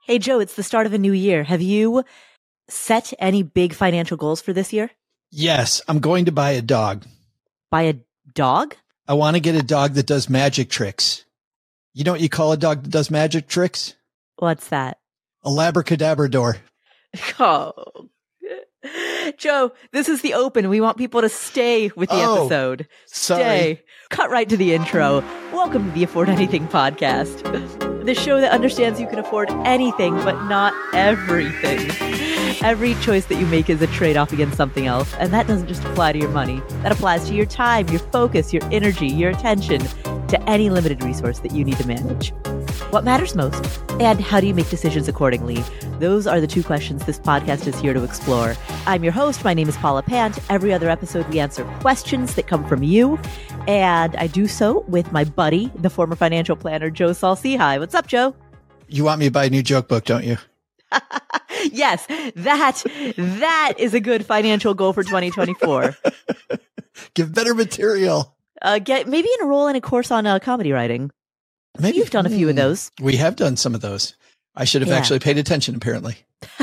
Hey, Joe, it's the start of a new year. Have you set any big financial goals for this year? Yes, I'm going to buy a dog. Buy a dog? I want to get a dog that does magic tricks. You know what you call a dog that does magic tricks? What's that? A labracadabrador. Oh. Joe, this is the open. We want people to stay with the episode. Sorry. Stay. Cut right to the intro. Welcome to the Afford Anything podcast. The show that understands you can afford anything, but not everything. Every choice that you make is a trade-off against something else, and that doesn't just apply to your money. That applies to your time, your focus, your energy, your attention, to any limited resource that you need to manage. What matters most, and how do you make decisions accordingly? Those are the two questions this podcast is here to explore. I'm your host. My name is Paula Pant. Every other episode, we answer questions that come from you, and I do so with my buddy, the former financial planner, Joe Saul-Sehy. What's up, Joe? You want me to buy a new joke book, don't you? Yes, that is a good financial goal for 2024. Give better material. Maybe enroll in a course on comedy writing. Maybe You've done a few of those. We have done some of those. I should have actually paid attention, apparently.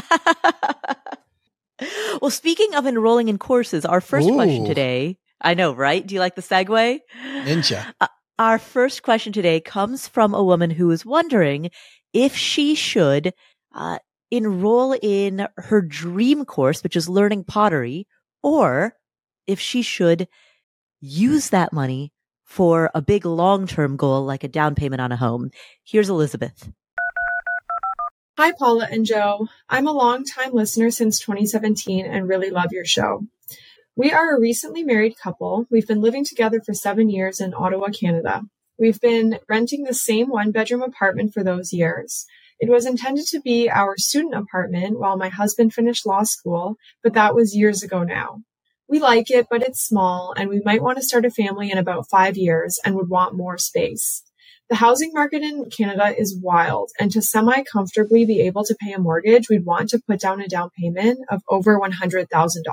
Well, speaking of enrolling in courses, our first question today, I know, right? Do you like the segue? Ninja. Our first question today comes from a woman who is wondering if she should enroll in her dream course, which is learning pottery, or if she should use that money for a big long-term goal like a down payment on a home. Here's Elizabeth. Hi, Paula and Joe. I'm a long-time listener since 2017 and really love your show. We are a recently married couple. We've been living together for 7 years in Ottawa, Canada. We've been renting the same one-bedroom apartment for those years. It was intended to be our student apartment while my husband finished law school, but that was years ago now. We like it, but it's small, and we might want to start a family in about 5 years and would want more space. The housing market in Canada is wild, and to semi-comfortably be able to pay a mortgage, we'd want to put down a down payment of over $100,000.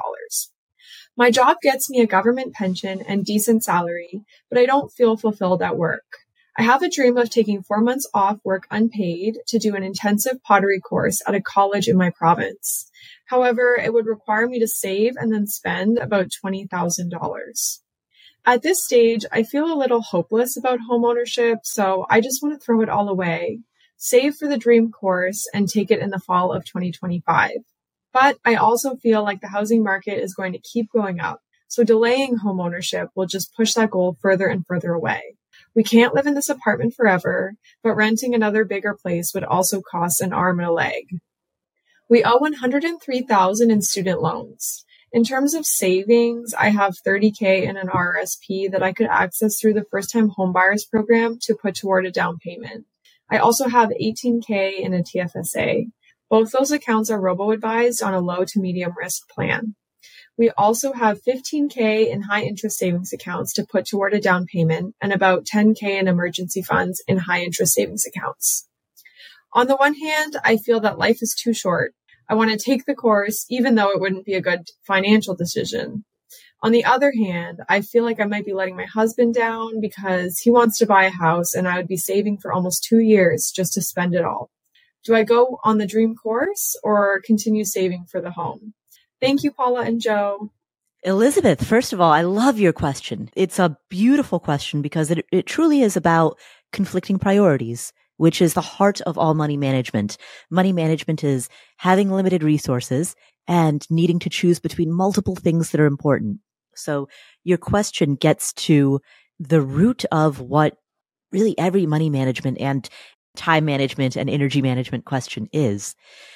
My job gets me a government pension and decent salary, but I don't feel fulfilled at work. I have a dream of taking 4 months off work unpaid to do an intensive pottery course at a college in my province. However, it would require me to save and then spend about $20,000. At this stage, I feel a little hopeless about homeownership, so I just want to throw it all away, save for the dream course, and take it in the fall of 2025. But I also feel like the housing market is going to keep going up, so delaying homeownership will just push that goal further and further away. We can't live in this apartment forever, but renting another bigger place would also cost an arm and a leg. We owe $103,000 in student loans. In terms of savings, I have $30,000 in an RRSP that I could access through the first-time homebuyers program to put toward a down payment. I also have $18,000 in a TFSA. Both those accounts are robo-advised on a low to medium risk plan. We also have $15,000 in high interest savings accounts to put toward a down payment and about $10,000 in emergency funds in high interest savings accounts. On the one hand, I feel that life is too short. I want to take the course, even though it wouldn't be a good financial decision. On the other hand, I feel like I might be letting my husband down because he wants to buy a house and I would be saving for almost 2 years just to spend it all. Do I go on the dream course or continue saving for the home? Thank you, Paula and Joe. Elizabeth, first of all, I love your question. It's a beautiful question because it truly is about conflicting priorities, which is the heart of all money management. Money management is having limited resources and needing to choose between multiple things that are important. So your question gets to the root of what really every money management and time management and energy management question is.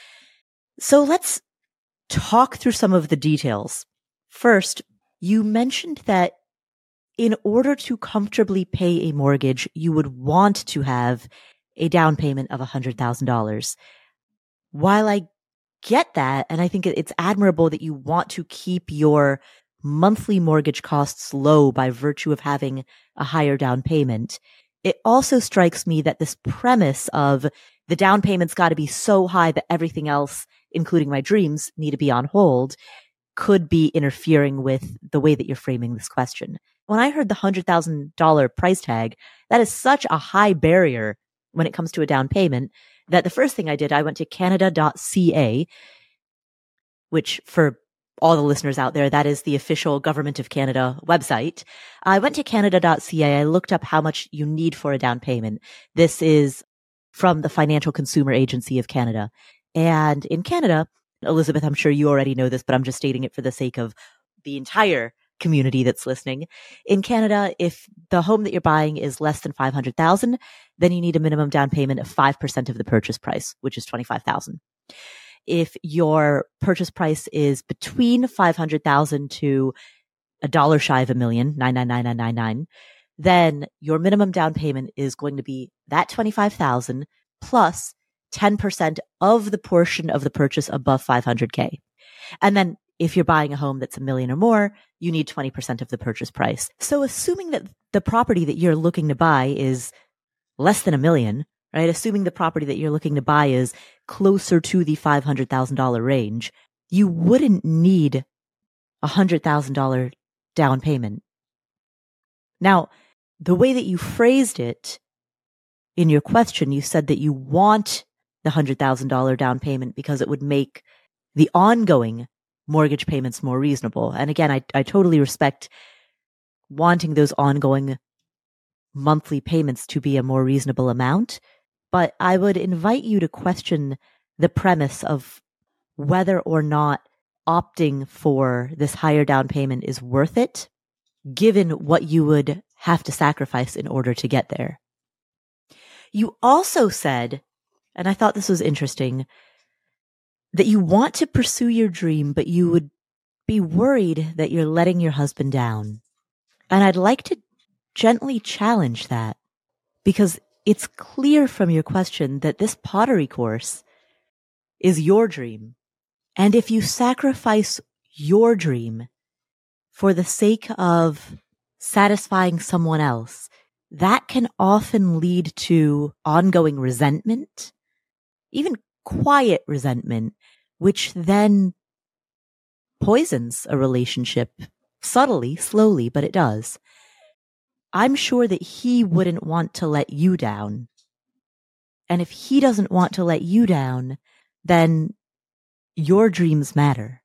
So let's talk through some of the details. First, you mentioned that in order to comfortably pay a mortgage, you would want to have a down payment of $100,000. While I get that, and I think it's admirable that you want to keep your monthly mortgage costs low by virtue of having a higher down payment, it also strikes me that this premise of the down payment's got to be so high that everything else, including my dreams, need to be on hold, could be interfering with the way that you're framing this question. When I heard the $100,000 price tag, that is such a high barrier when it comes to a down payment that the first thing I did, I went to Canada.ca, which for all the listeners out there, that is the official Government of Canada website. I went to Canada.ca. I looked up how much you need for a down payment. This is from the Financial Consumer Agency of Canada. And in Canada, Elizabeth, I'm sure you already know this, but I'm just stating it for the sake of the entire community that's listening. In Canada, if the home that you're buying is less than $500,000, then you need a minimum down payment of 5% of the purchase price, which is $25,000. If your purchase price is between $500,000 to $1 shy of $1 million, $999,999, then your minimum down payment is going to be that $25,000 plus 10% of the portion of the purchase above $500K. And then if you're buying a home that's $1 million or more, you need 20% of the purchase price. So assuming that the property that you're looking to buy is less than $1 million, right? Assuming the property that you're looking to buy is closer to the $500,000 range, you wouldn't need $100,000 down payment. Now, the way that you phrased it in your question, you said that you want the $100,000 down payment because it would make the ongoing mortgage payments more reasonable. And again, I totally respect wanting those ongoing monthly payments to be a more reasonable amount, but I would invite you to question the premise of whether or not opting for this higher down payment is worth it, given what you would have to sacrifice in order to get there. You also said, and I thought this was interesting, that you want to pursue your dream, but you would be worried that you're letting your husband down. And I'd like to gently challenge that, because it's clear from your question that this pottery course is your dream. And if you sacrifice your dream for the sake of satisfying someone else, that can often lead to ongoing resentment, even quiet resentment, which then poisons a relationship subtly, slowly, but it does. I'm sure that he wouldn't want to let you down. And if he doesn't want to let you down, then your dreams matter.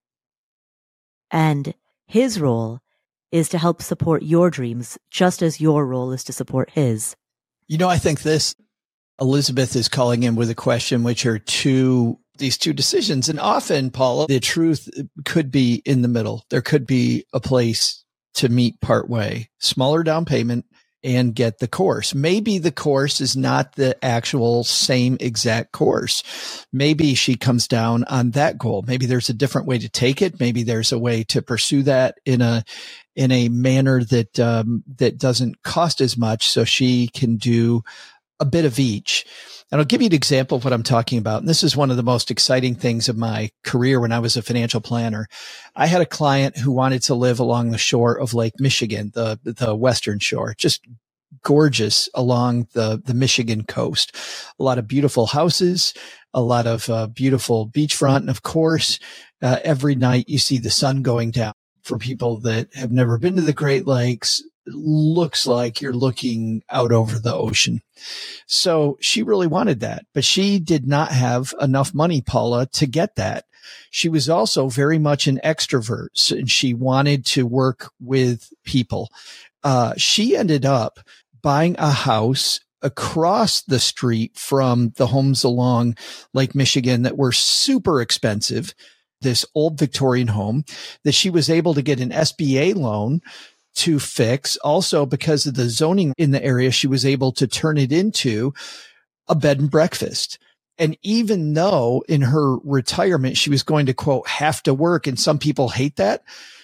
And his role is to help support your dreams, just as your role is to support his. You know, I think Elizabeth is calling in with a question, which are these two decisions. And often, Paula, the truth could be in the middle. There could be a place to meet partway, smaller down payment and get the course. Maybe the course is not the actual same exact course. Maybe she comes down on that goal. Maybe there's a different way to take it. Maybe there's a way to pursue that in a manner that doesn't cost as much, so she can do a bit of each. And I'll give you an example of what I'm talking about. And this is one of the most exciting things of my career when I was a financial planner. I had a client who wanted to live along the shore of Lake Michigan, the western shore, just gorgeous along the Michigan coast. A lot of beautiful houses, a lot of beautiful beachfront. And of course, every night you see the sun going down. For people that have never been to the Great Lakes, it looks like you're looking out over the ocean. So she really wanted that, but she did not have enough money, Paula, to get that. She was also very much an extrovert, and she wanted to work with people. She ended up buying a house across the street from the homes along Lake Michigan that were super expensive, this old Victorian home that she was able to get an SBA loan to fix. Also, because of the zoning in the area, she was able to turn it into a bed and breakfast. And even though in her retirement, she was going to, quote, have to work, and some people hate that,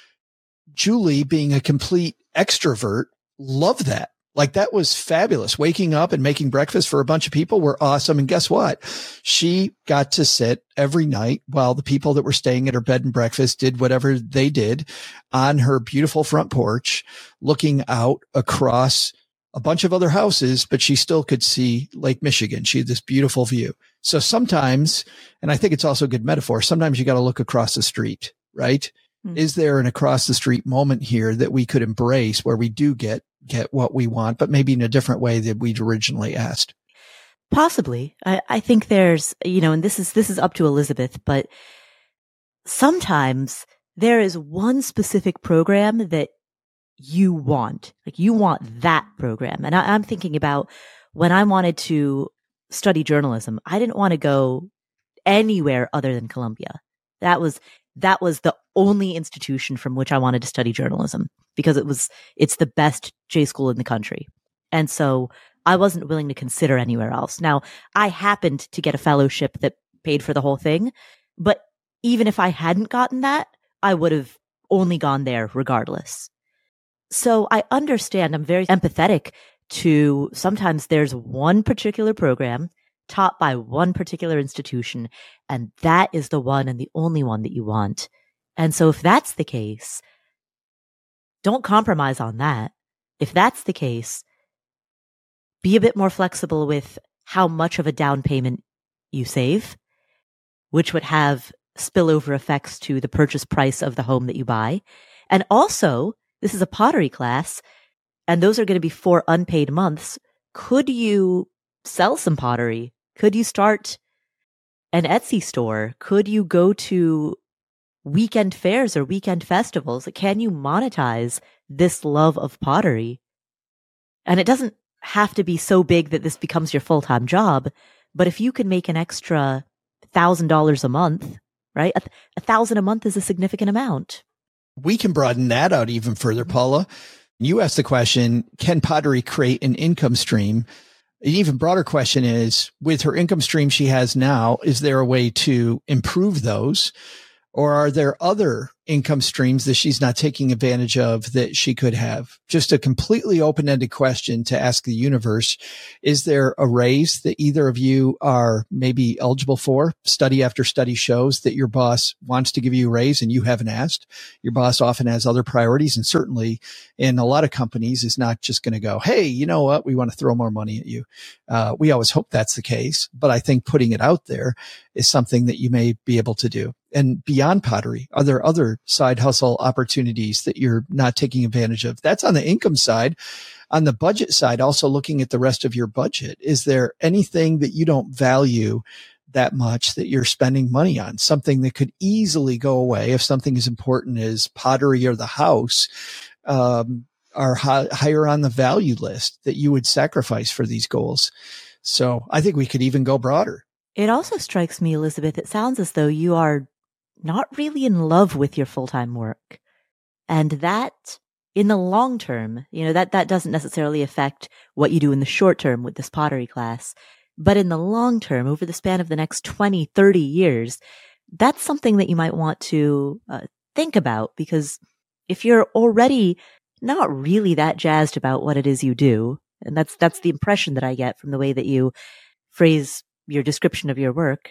Julie, being a complete extrovert, loved that. Like, that was fabulous. Waking up and making breakfast for a bunch of people were awesome. And guess what? She got to sit every night while the people that were staying at her bed and breakfast did whatever they did on her beautiful front porch, looking out across a bunch of other houses, but she still could see Lake Michigan. She had this beautiful view. So sometimes, and I think it's also a good metaphor, sometimes you got to look across the street, right? Mm-hmm. Is there an across the street moment here that we could embrace where we do get what we want, but maybe in a different way than we'd originally asked? Possibly. I think there's, and this is up to Elizabeth, but sometimes there is one specific program that you want. Like you want that program. And I'm thinking about when I wanted to study journalism, I didn't want to go anywhere other than Columbia. That was the only institution from which I wanted to study journalism because it's the best J school in the country. And so I wasn't willing to consider anywhere else. Now, I happened to get a fellowship that paid for the whole thing, but even if I hadn't gotten that, I would have only gone there regardless. So I understand, I'm very empathetic to sometimes there's one particular program taught by one particular institution, and that is the one and the only one that you want. And so if that's the case, don't compromise on that. If that's the case, be a bit more flexible with how much of a down payment you save, which would have spillover effects to the purchase price of the home that you buy. And also, this is a pottery class, and those are going to be 4 unpaid months. Could you sell some pottery? Could you start an Etsy store? Could you go to weekend fairs or weekend festivals? Can you monetize this love of pottery? And it doesn't have to be so big that this becomes your full-time job, but if you can make an extra $1,000 a month, right? $1,000 a month is a significant amount. We can broaden that out even further, Paula. You asked the question, can pottery create an income stream? An even broader question is, with her income stream she has now, is there a way to improve those? Or are there other income streams that she's not taking advantage of that she could have? Just a completely open-ended question to ask the universe. Is there a raise that either of you are maybe eligible for? Study after study shows that your boss wants to give you a raise and you haven't asked. Your boss often has other priorities, and certainly in a lot of companies is not just going to go, hey, you know what? We want to throw more money at you. We always hope that's the case, but I think putting it out there is something that you may be able to do. And beyond pottery, are there other side hustle opportunities that you're not taking advantage of? That's on the income side. On the budget side, also looking at the rest of your budget, is there anything that you don't value that much that you're spending money on? Something that could easily go away if something as important as pottery or the house are higher on the value list that you would sacrifice for these goals. So I think we could even go broader. It also strikes me, Elizabeth, it sounds as though you are not really in love with your full-time work. And that, in the long term, that doesn't necessarily affect what you do in the short term with this pottery class. But in the long term, over the span of the next 20, 30 years, that's something that you might want to think about. Because if you're already not really that jazzed about what it is you do, and that's the impression that I get from the way that you phrase your description of your work,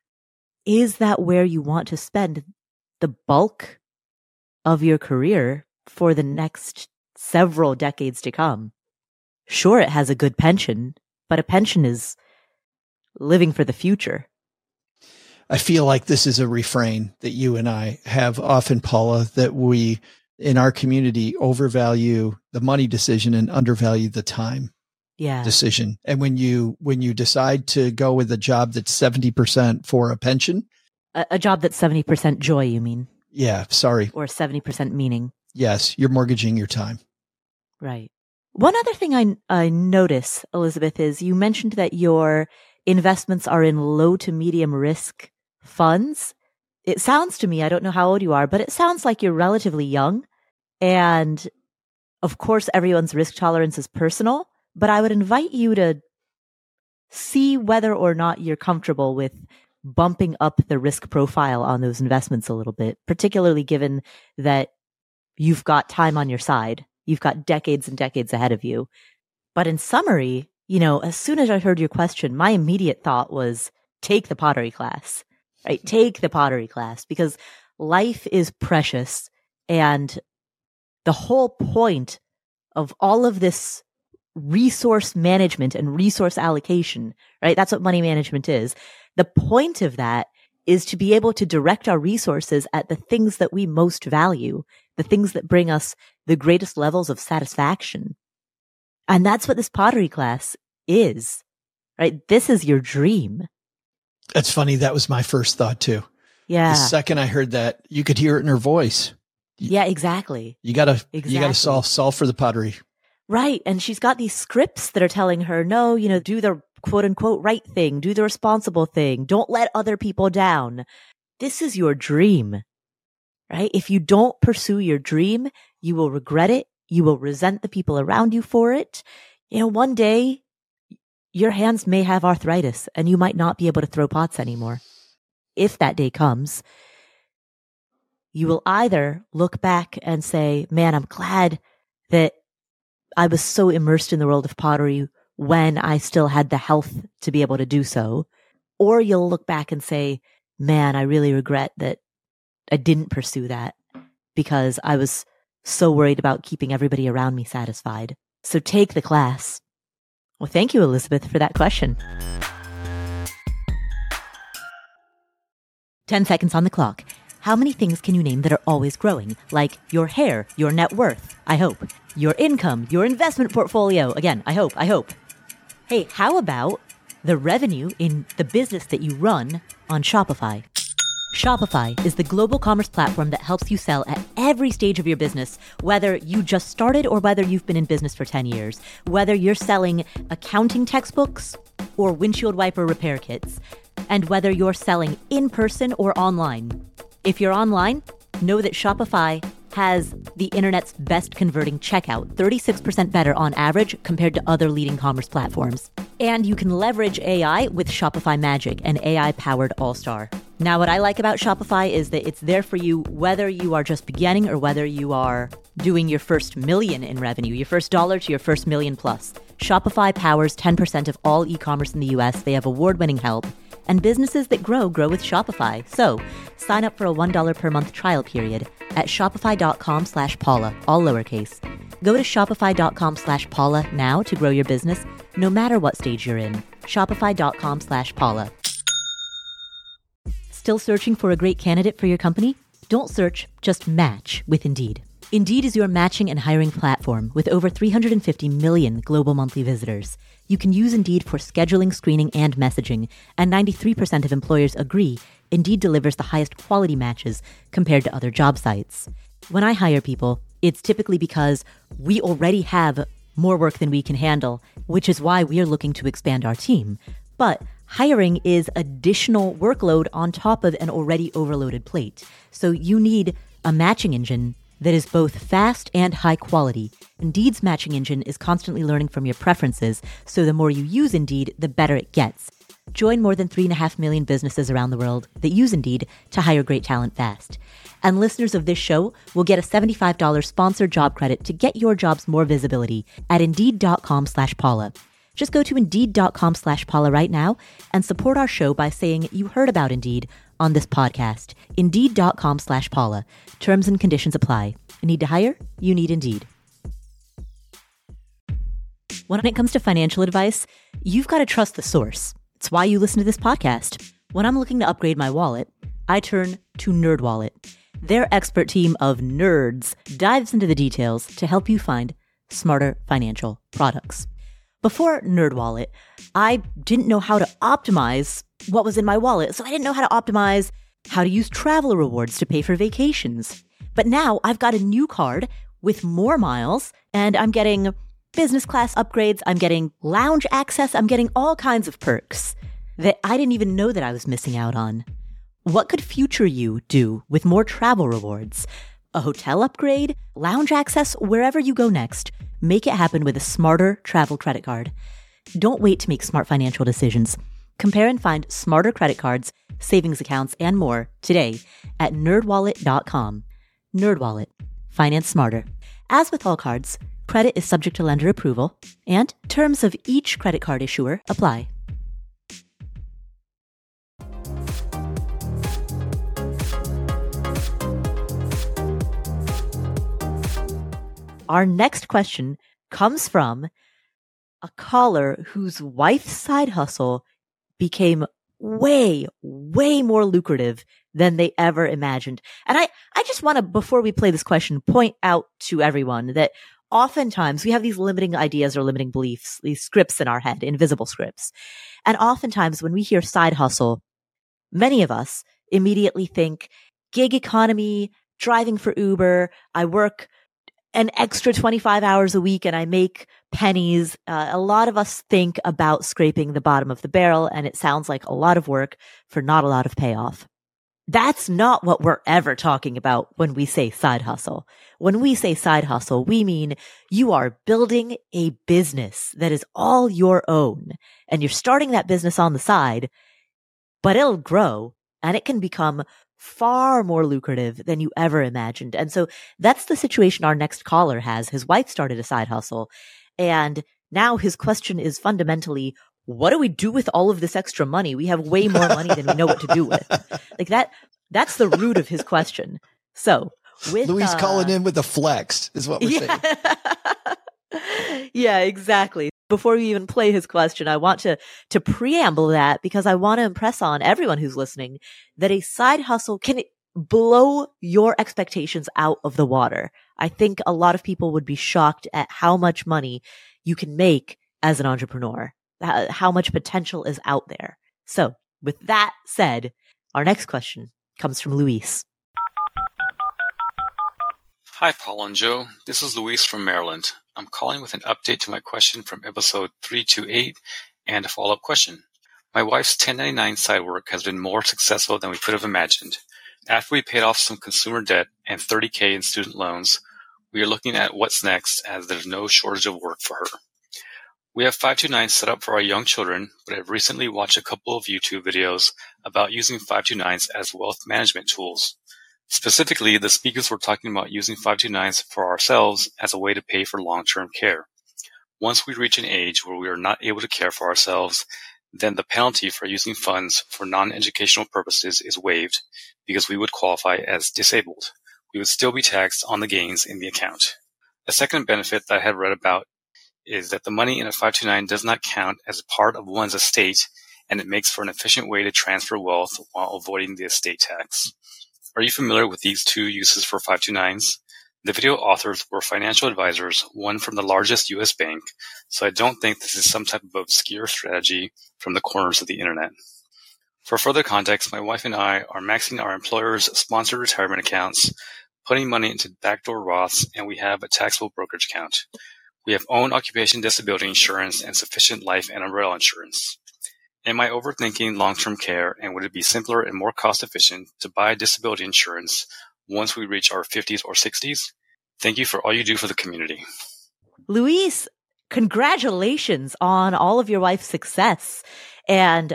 is that where you want to spend the bulk of your career for the next several decades to come? Sure, it has a good pension, but a pension is living for the future. I feel like this is a refrain that you and I have often, Paula, that we in our community overvalue the money decision and undervalue the time decision. And when you decide to go with a job that's 70% for a pension, a job that's 70% joy, you mean? Yeah. Sorry. Or 70% meaning. Yes. You're mortgaging your time. Right. One other thing I notice, Elizabeth, is you mentioned that your investments are in low to medium risk funds. It sounds to me, I don't know how old you are, but it sounds like you're relatively young. And of course, everyone's risk tolerance is personal. But I would invite you to see whether or not you're comfortable with bumping up the risk profile on those investments a little bit, particularly given that you've got time on your side. You've got decades and decades ahead of you. But in summary, as soon as I heard your question, my immediate thought was take the pottery class, right? Take the pottery class, because life is precious. And the whole point of all of this resource management and resource allocation, right? That's what money management is. The point of that is to be able to direct our resources at the things that we most value, the things that bring us the greatest levels of satisfaction. And that's what this pottery class is. right? This is your dream. That's funny. That was my first thought too. Yeah. The second I heard that, you could hear it in her voice. Yeah, exactly. You gotta solve for the pottery. Right. And she's got these scripts that are telling her, no, do the quote unquote right thing, do the responsible thing. Don't let other people down. This is your dream, right? If you don't pursue your dream, you will regret it. You will resent the people around you for it. One day your hands may have arthritis and you might not be able to throw pots anymore. If that day comes, you will either look back and say, man, I'm glad that I was so immersed in the world of pottery when I still had the health to be able to do so. Or you'll look back and say, man, I really regret that I didn't pursue that because I was so worried about keeping everybody around me satisfied. So take the class. Well, thank you, Elizabeth, for that question. 10 seconds on the clock. How many things can you name that are always growing? Like your hair, your net worth, I hope. Your income, your investment portfolio. Again, I hope. Hey, how about the revenue in the business that you run on Shopify? Shopify is the global commerce platform that helps you sell at every stage of your business, whether you just started or whether you've been in business for 10 years, whether you're selling accounting textbooks or windshield wiper repair kits, and whether you're selling in person or online. If you're online, know that Shopify has the internet's best converting checkout, 36% better on average compared to other leading commerce platforms. And you can leverage AI with Shopify Magic, an AI-powered all-star. Now, what I like about Shopify is that it's there for you whether you are just beginning or whether you are doing your first million in revenue, your first dollar to your first million plus. Shopify powers 10% of all e-commerce in the US. They have award-winning help. And businesses that grow with Shopify. So sign up for a $1 per month trial period at shopify.com/Paula, all lowercase. Go to shopify.com/Paula now to grow your business, no matter what stage you're in. Shopify.com/Paula. Still searching for a great candidate for your company? Don't search, just match with Indeed. Indeed is your matching and hiring platform with over 350 million global monthly visitors. You can use Indeed for scheduling, screening, and messaging, and 93% of employers agree Indeed delivers the highest quality matches compared to other job sites. When I hire people, it's typically because we already have more work than we can handle, which is why we are looking to expand our team. But hiring is additional workload on top of an already overloaded plate. So you need a matching engine that is both fast and high quality. Indeed's matching engine is constantly learning from your preferences, so the more you use Indeed, the better it gets. Join more than 3.5 million businesses around the world that use Indeed to hire great talent fast. And listeners of this show will get a $75 sponsored job credit to get your jobs more visibility at Indeed.com/Paula. Just go to Indeed.com/Paula right now and support our show by saying you heard about Indeed on this podcast. Indeed.com/Paula. Terms and conditions apply. Need to hire? You need Indeed. When it comes to financial advice, you've got to trust the source. It's why you listen to this podcast. When I'm looking to upgrade my wallet, I turn to NerdWallet. Their expert team of nerds dives into the details to help you find smarter financial products. Before NerdWallet, I didn't know how to optimize what was in my wallet, so I didn't know how to optimize how to use travel rewards to pay for vacations. But now I've got a new card with more miles, and I'm getting business class upgrades, I'm getting lounge access, I'm getting all kinds of perks that I didn't even know that I was missing out on. What could future you do with more travel rewards? A hotel upgrade, lounge access, wherever you go next. Make it happen with a smarter travel credit card. Don't wait to make smart financial decisions. Compare and find smarter credit cards, savings accounts, and more today at nerdwallet.com. NerdWallet. Finance smarter. As with all cards, credit is subject to lender approval, and terms of each credit card issuer apply. Our next question comes from a caller whose wife's side hustle became way more lucrative than they ever imagined. And I just want to, before we play this question, point out to everyone that oftentimes we have these limiting ideas or limiting beliefs, these scripts in our head, invisible scripts. And oftentimes when we hear side hustle, many of us immediately think gig economy, driving for Uber, I work an extra 25 hours a week and I make pennies. A lot of us think about scraping the bottom of the barrel, and it sounds like a lot of work for not a lot of payoff. That's not what we're ever talking about when we say side hustle. When we say side hustle, we mean you are building a business that is all your own, and you're starting that business on the side, but it'll grow and it can become far more lucrative than you ever imagined. And so that's the situation our next caller has. His wife started a side hustle, and now his question is fundamentally, what do we do with all of this extra money? We have way more money than we know what to do with. Like that's the root of his question. So with Louise calling in with a flex is what we're saying. Yeah, exactly. Before we even play his question, I want to preamble that because I want to impress on everyone who's listening that a side hustle can blow your expectations out of the water. I think a lot of people would be shocked at how much money you can make as an entrepreneur, how much potential is out there. So with that said, our next question comes from Luis. Hi, Paul and Joe. This is Luis from Maryland. I'm calling with an update to my question from episode 328 and a follow-up question. My wife's 1099 side work has been more successful than we could have imagined. After we paid off some consumer debt and $30,000 in student loans, we are looking at what's next as there's no shortage of work for her. We have 529 set up for our young children, but I've recently watched a couple of YouTube videos about using 529s as wealth management tools. Specifically, the speakers were talking about using 529s for ourselves as a way to pay for long-term care. Once we reach an age where we are not able to care for ourselves, then the penalty for using funds for non-educational purposes is waived because we would qualify as disabled. We would still be taxed on the gains in the account. A second benefit that I had read about is that the money in a 529 does not count as part of one's estate, and it makes for an efficient way to transfer wealth while avoiding the estate tax. Are you familiar with these two uses for 529s? The video authors were financial advisors, one from the largest U.S. bank, so I don't think this is some type of obscure strategy from the corners of the internet. For further context, my wife and I are maxing our employer's sponsored retirement accounts, putting money into backdoor Roths, and we have a taxable brokerage account. We have own occupation disability insurance and sufficient life and umbrella insurance. Am I overthinking long-term care, and would it be simpler and more cost-efficient to buy disability insurance once we reach our 50s or 60s? Thank you for all you do for the community. Luis, congratulations on all of your wife's success. And,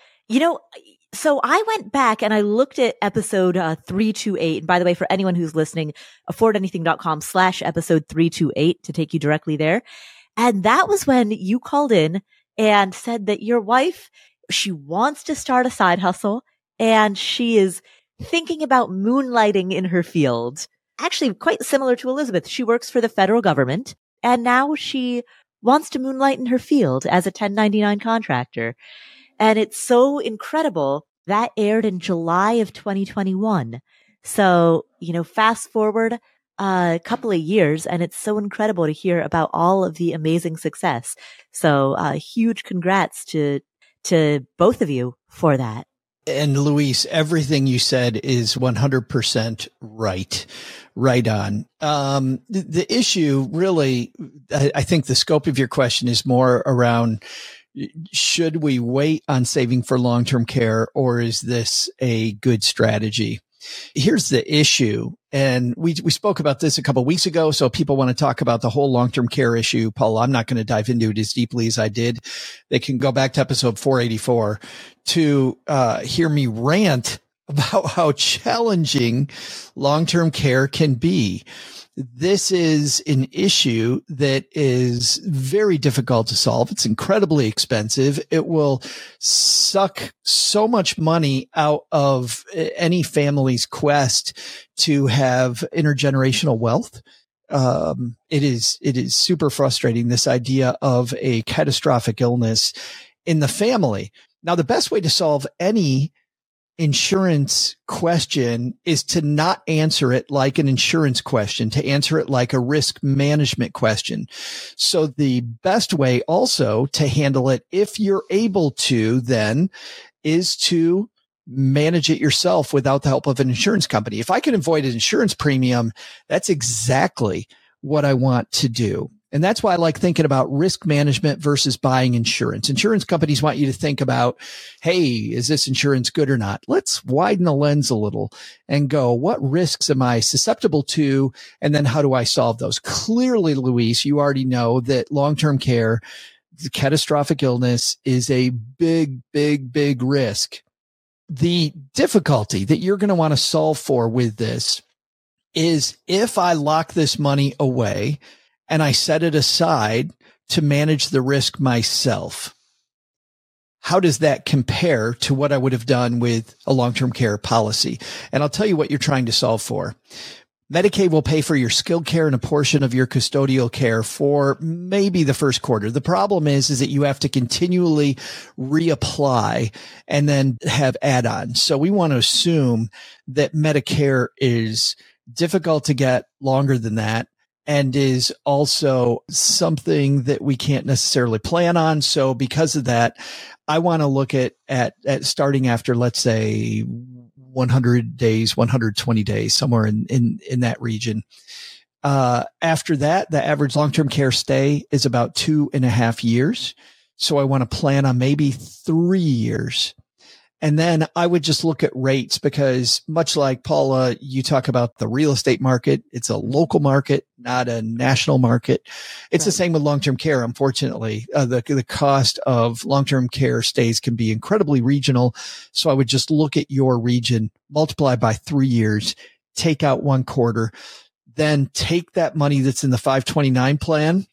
so I went back and I looked at episode 328. And by the way, for anyone who's listening, affordanything.com/episode 328 to take you directly there. And that was when you called in and said that your wife, she wants to start a side hustle and she is thinking about moonlighting in her field. Actually, quite similar to Elizabeth. She works for the federal government and now she wants to moonlight in her field as a 1099 contractor. And it's so incredible. That aired in July of 2021. So, fast forward a couple of years and it's so incredible to hear about all of the amazing success. So, huge congrats to both of you for that. And Luis, everything you said is 100% right. Right on. The issue really, I think the scope of your question is more around, should we wait on saving for long-term care, or is this a good strategy? Here's the issue. And we spoke about this a couple of weeks ago. So people want to talk about the whole long-term care issue. Paul, I'm not going to dive into it as deeply as I did. They can go back to episode 484 to hear me rant about how challenging long-term care can be. This is an issue that is very difficult to solve. It's incredibly expensive. It will suck so much money out of any family's quest to have intergenerational wealth. It is super frustrating, this idea of a catastrophic illness in the family. Now, the best way to solve any insurance question is to not answer it like an insurance question, to answer it like a risk management question. So the best way also to handle it, if you're able to, then is to manage it yourself without the help of an insurance company. If I can avoid an insurance premium, that's exactly what I want to do. And that's why I like thinking about risk management versus buying insurance. Insurance companies want you to think about, hey, is this insurance good or not? Let's widen the lens a little and go, what risks am I susceptible to? And then how do I solve those? Clearly, Luis, you already know that long-term care, the catastrophic illness is a big, big, big risk. The difficulty that you're going to want to solve for with this is if I lock this money away and I set it aside to manage the risk myself, how does that compare to what I would have done with a long-term care policy? And I'll tell you what you're trying to solve for. Medicaid will pay for your skilled care and a portion of your custodial care for maybe the first quarter. The problem is that you have to continually reapply and then have add-ons. So we want to assume that Medicare is difficult to get longer than that, and is also something that we can't necessarily plan on. So because of that, I want to look at starting after, let's say, 100 days, 120 days, somewhere in that region. After that, the average long-term care stay is about 2.5 years. So I want to plan on maybe 3 years. And then I would just look at rates, because much like Paula, you talk about the real estate market. It's a local market, not a national market. It's right. The same with long-term care. Unfortunately, the cost of long-term care stays can be incredibly regional. So I would just look at your region, multiply by 3 years, take out 1 quarter, then take that money that's in the 529 plan,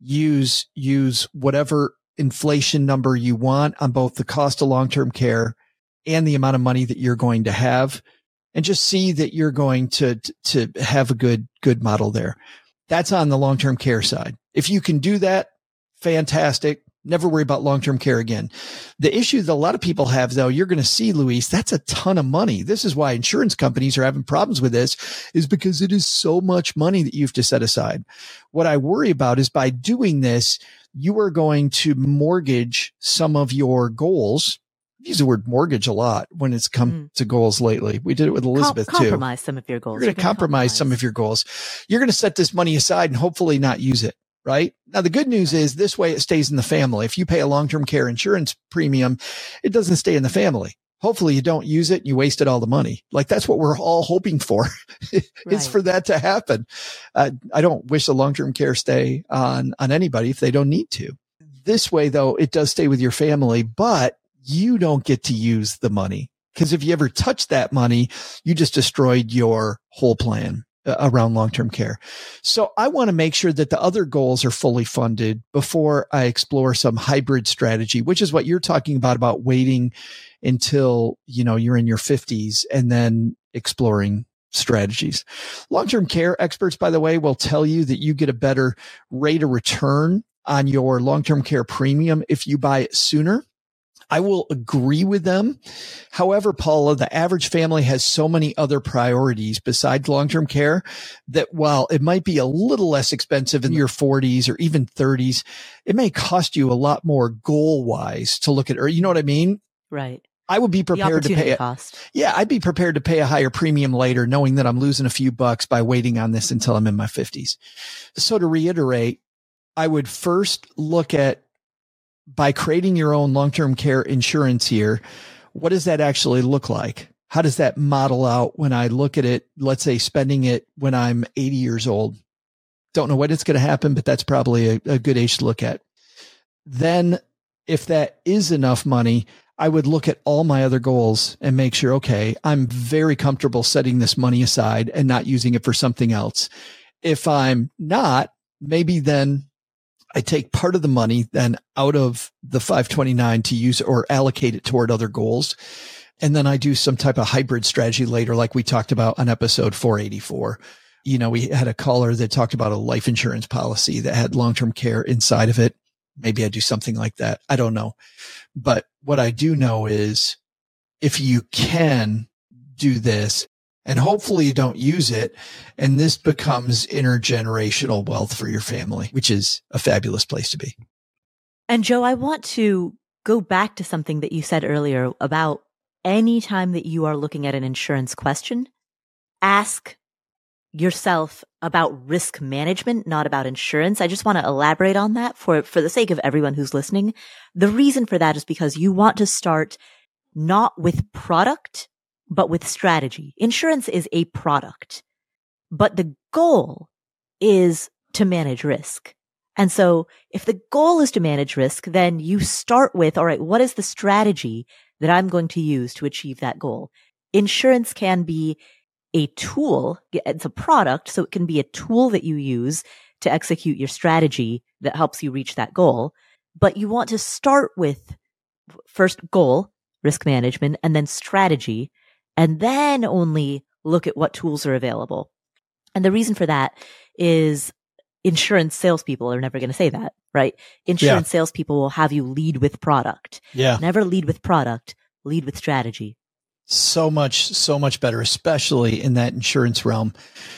use whatever inflation number you want on both the cost of long-term care and the amount of money that you're going to have, and just see that you're going to have a good model there. That's on the long-term care side. If you can do that, fantastic. Never worry about long-term care again. The issue that a lot of people have, though, you're going to see, Luis, that's a ton of money. This is why insurance companies are having problems with this, is because it is so much money that you have to set aside. What I worry about is by doing this, you are going to mortgage some of your goals. I use the word mortgage a lot when it's come to goals lately. We did it with Elizabeth too. Compromise some of your goals. You're going to compromise some of your goals. You're going to set this money aside and hopefully not use it. Right now, the good news is this way it stays in the family. If you pay a long-term care insurance premium, it doesn't stay in the family. Hopefully you don't use it and you wasted all the money. Like that's what we're all hoping for. It's for that to happen. I don't wish a long-term care stay on anybody if they don't need to. This way though, it does stay with your family, but you don't get to use the money, because if you ever touch that money, you just destroyed your whole plan around long-term care. So I want to make sure that the other goals are fully funded before I explore some hybrid strategy, which is what you're talking about waiting until, you're in your 50s and then exploring strategies. Long-term care experts, by the way, will tell you that you get a better rate of return on your long-term care premium if you buy it sooner. I will agree with them. However, Paula, the average family has so many other priorities besides long-term care that while it might be a little less expensive in your 40s or even 30s, it may cost you a lot more goal-wise to look at, or you know what I mean? Right. I would be prepared to pay cost. Yeah, I'd be prepared to pay a higher premium later, knowing that I'm losing a few bucks by waiting on this until I'm in my 50s. So to reiterate, I would first look at, by creating your own long-term care insurance here, what does that actually look like? How does that model out when I look at it, let's say spending it when I'm 80 years old? Don't know when it's going to happen, but that's probably a good age to look at. Then if that is enough money, I would look at all my other goals and make sure, okay, I'm very comfortable setting this money aside and not using it for something else. If I'm not, maybe then I take part of the money then out of the 529 to use or allocate it toward other goals. And then I do some type of hybrid strategy later, like we talked about on episode 484. We had a caller that talked about a life insurance policy that had long-term care inside of it. Maybe I do something like that. I don't know. But what I do know is if you can do this, and hopefully you don't use it, and this becomes intergenerational wealth for your family, which is a fabulous place to be. And Joe, I want to go back to something that you said earlier about any time that you are looking at an insurance question, ask yourself about risk management, not about insurance. I just want to elaborate on that for the sake of everyone who's listening. The reason for that is because you want to start not with product, but with strategy. Insurance is a product, but the goal is to manage risk. And so if the goal is to manage risk, then you start with, all right, what is the strategy that I'm going to use to achieve that goal? Insurance can be a tool. It's a product, so it can be a tool that you use to execute your strategy that helps you reach that goal. But you want to start with first goal, risk management, and then strategy, and then only look at what tools are available. And the reason for that is insurance salespeople are never going to say that, right? Insurance salespeople will have you lead with product. Yeah. Never lead with product, lead with strategy. So much better, especially in that insurance realm.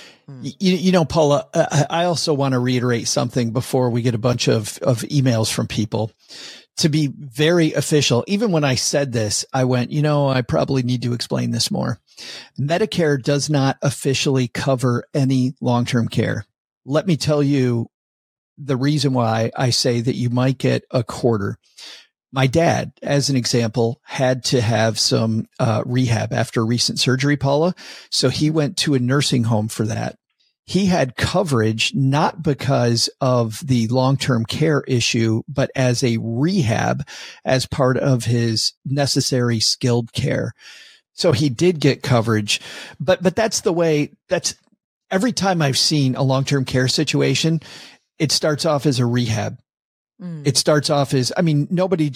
You know, Paula, I also want to reiterate something before we get a bunch of emails from people. To be very official, even when I said this, I went, I probably need to explain this more. Medicare does not officially cover any long-term care. Let me tell you the reason why I say that you might get a quarter. My dad, as an example, had to have some rehab after recent surgery, Paula. So he went to a nursing home for that. He had coverage not because of the long-term care issue, but as a rehab as part of his necessary skilled care. So he did get coverage, but that's the way. That's every time I've seen a long-term care situation, it starts off as a rehab. It starts off as, nobody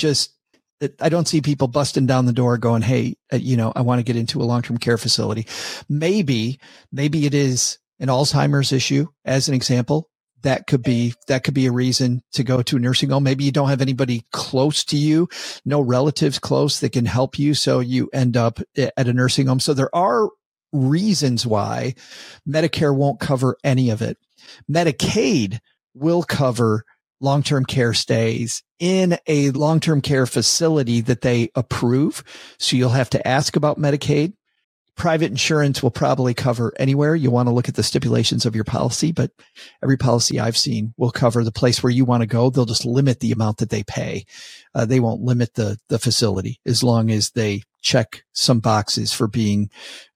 I don't see people busting down the door going, hey, I want to get into a long-term care facility. Maybe it is an Alzheimer's issue, as an example. That could be a reason to go to a nursing home. Maybe you don't have anybody close to you, no relatives close that can help you. So you end up at a nursing home. So there are reasons why Medicare won't cover any of it. Medicaid will cover long-term care stays in a long-term care facility that they approve. So you'll have to ask about Medicaid. Private insurance will probably cover anywhere. You want to look at the stipulations of your policy, but every policy I've seen will cover the place where you want to go. They'll just limit the amount that they pay. They won't limit the facility as long as they check some boxes for being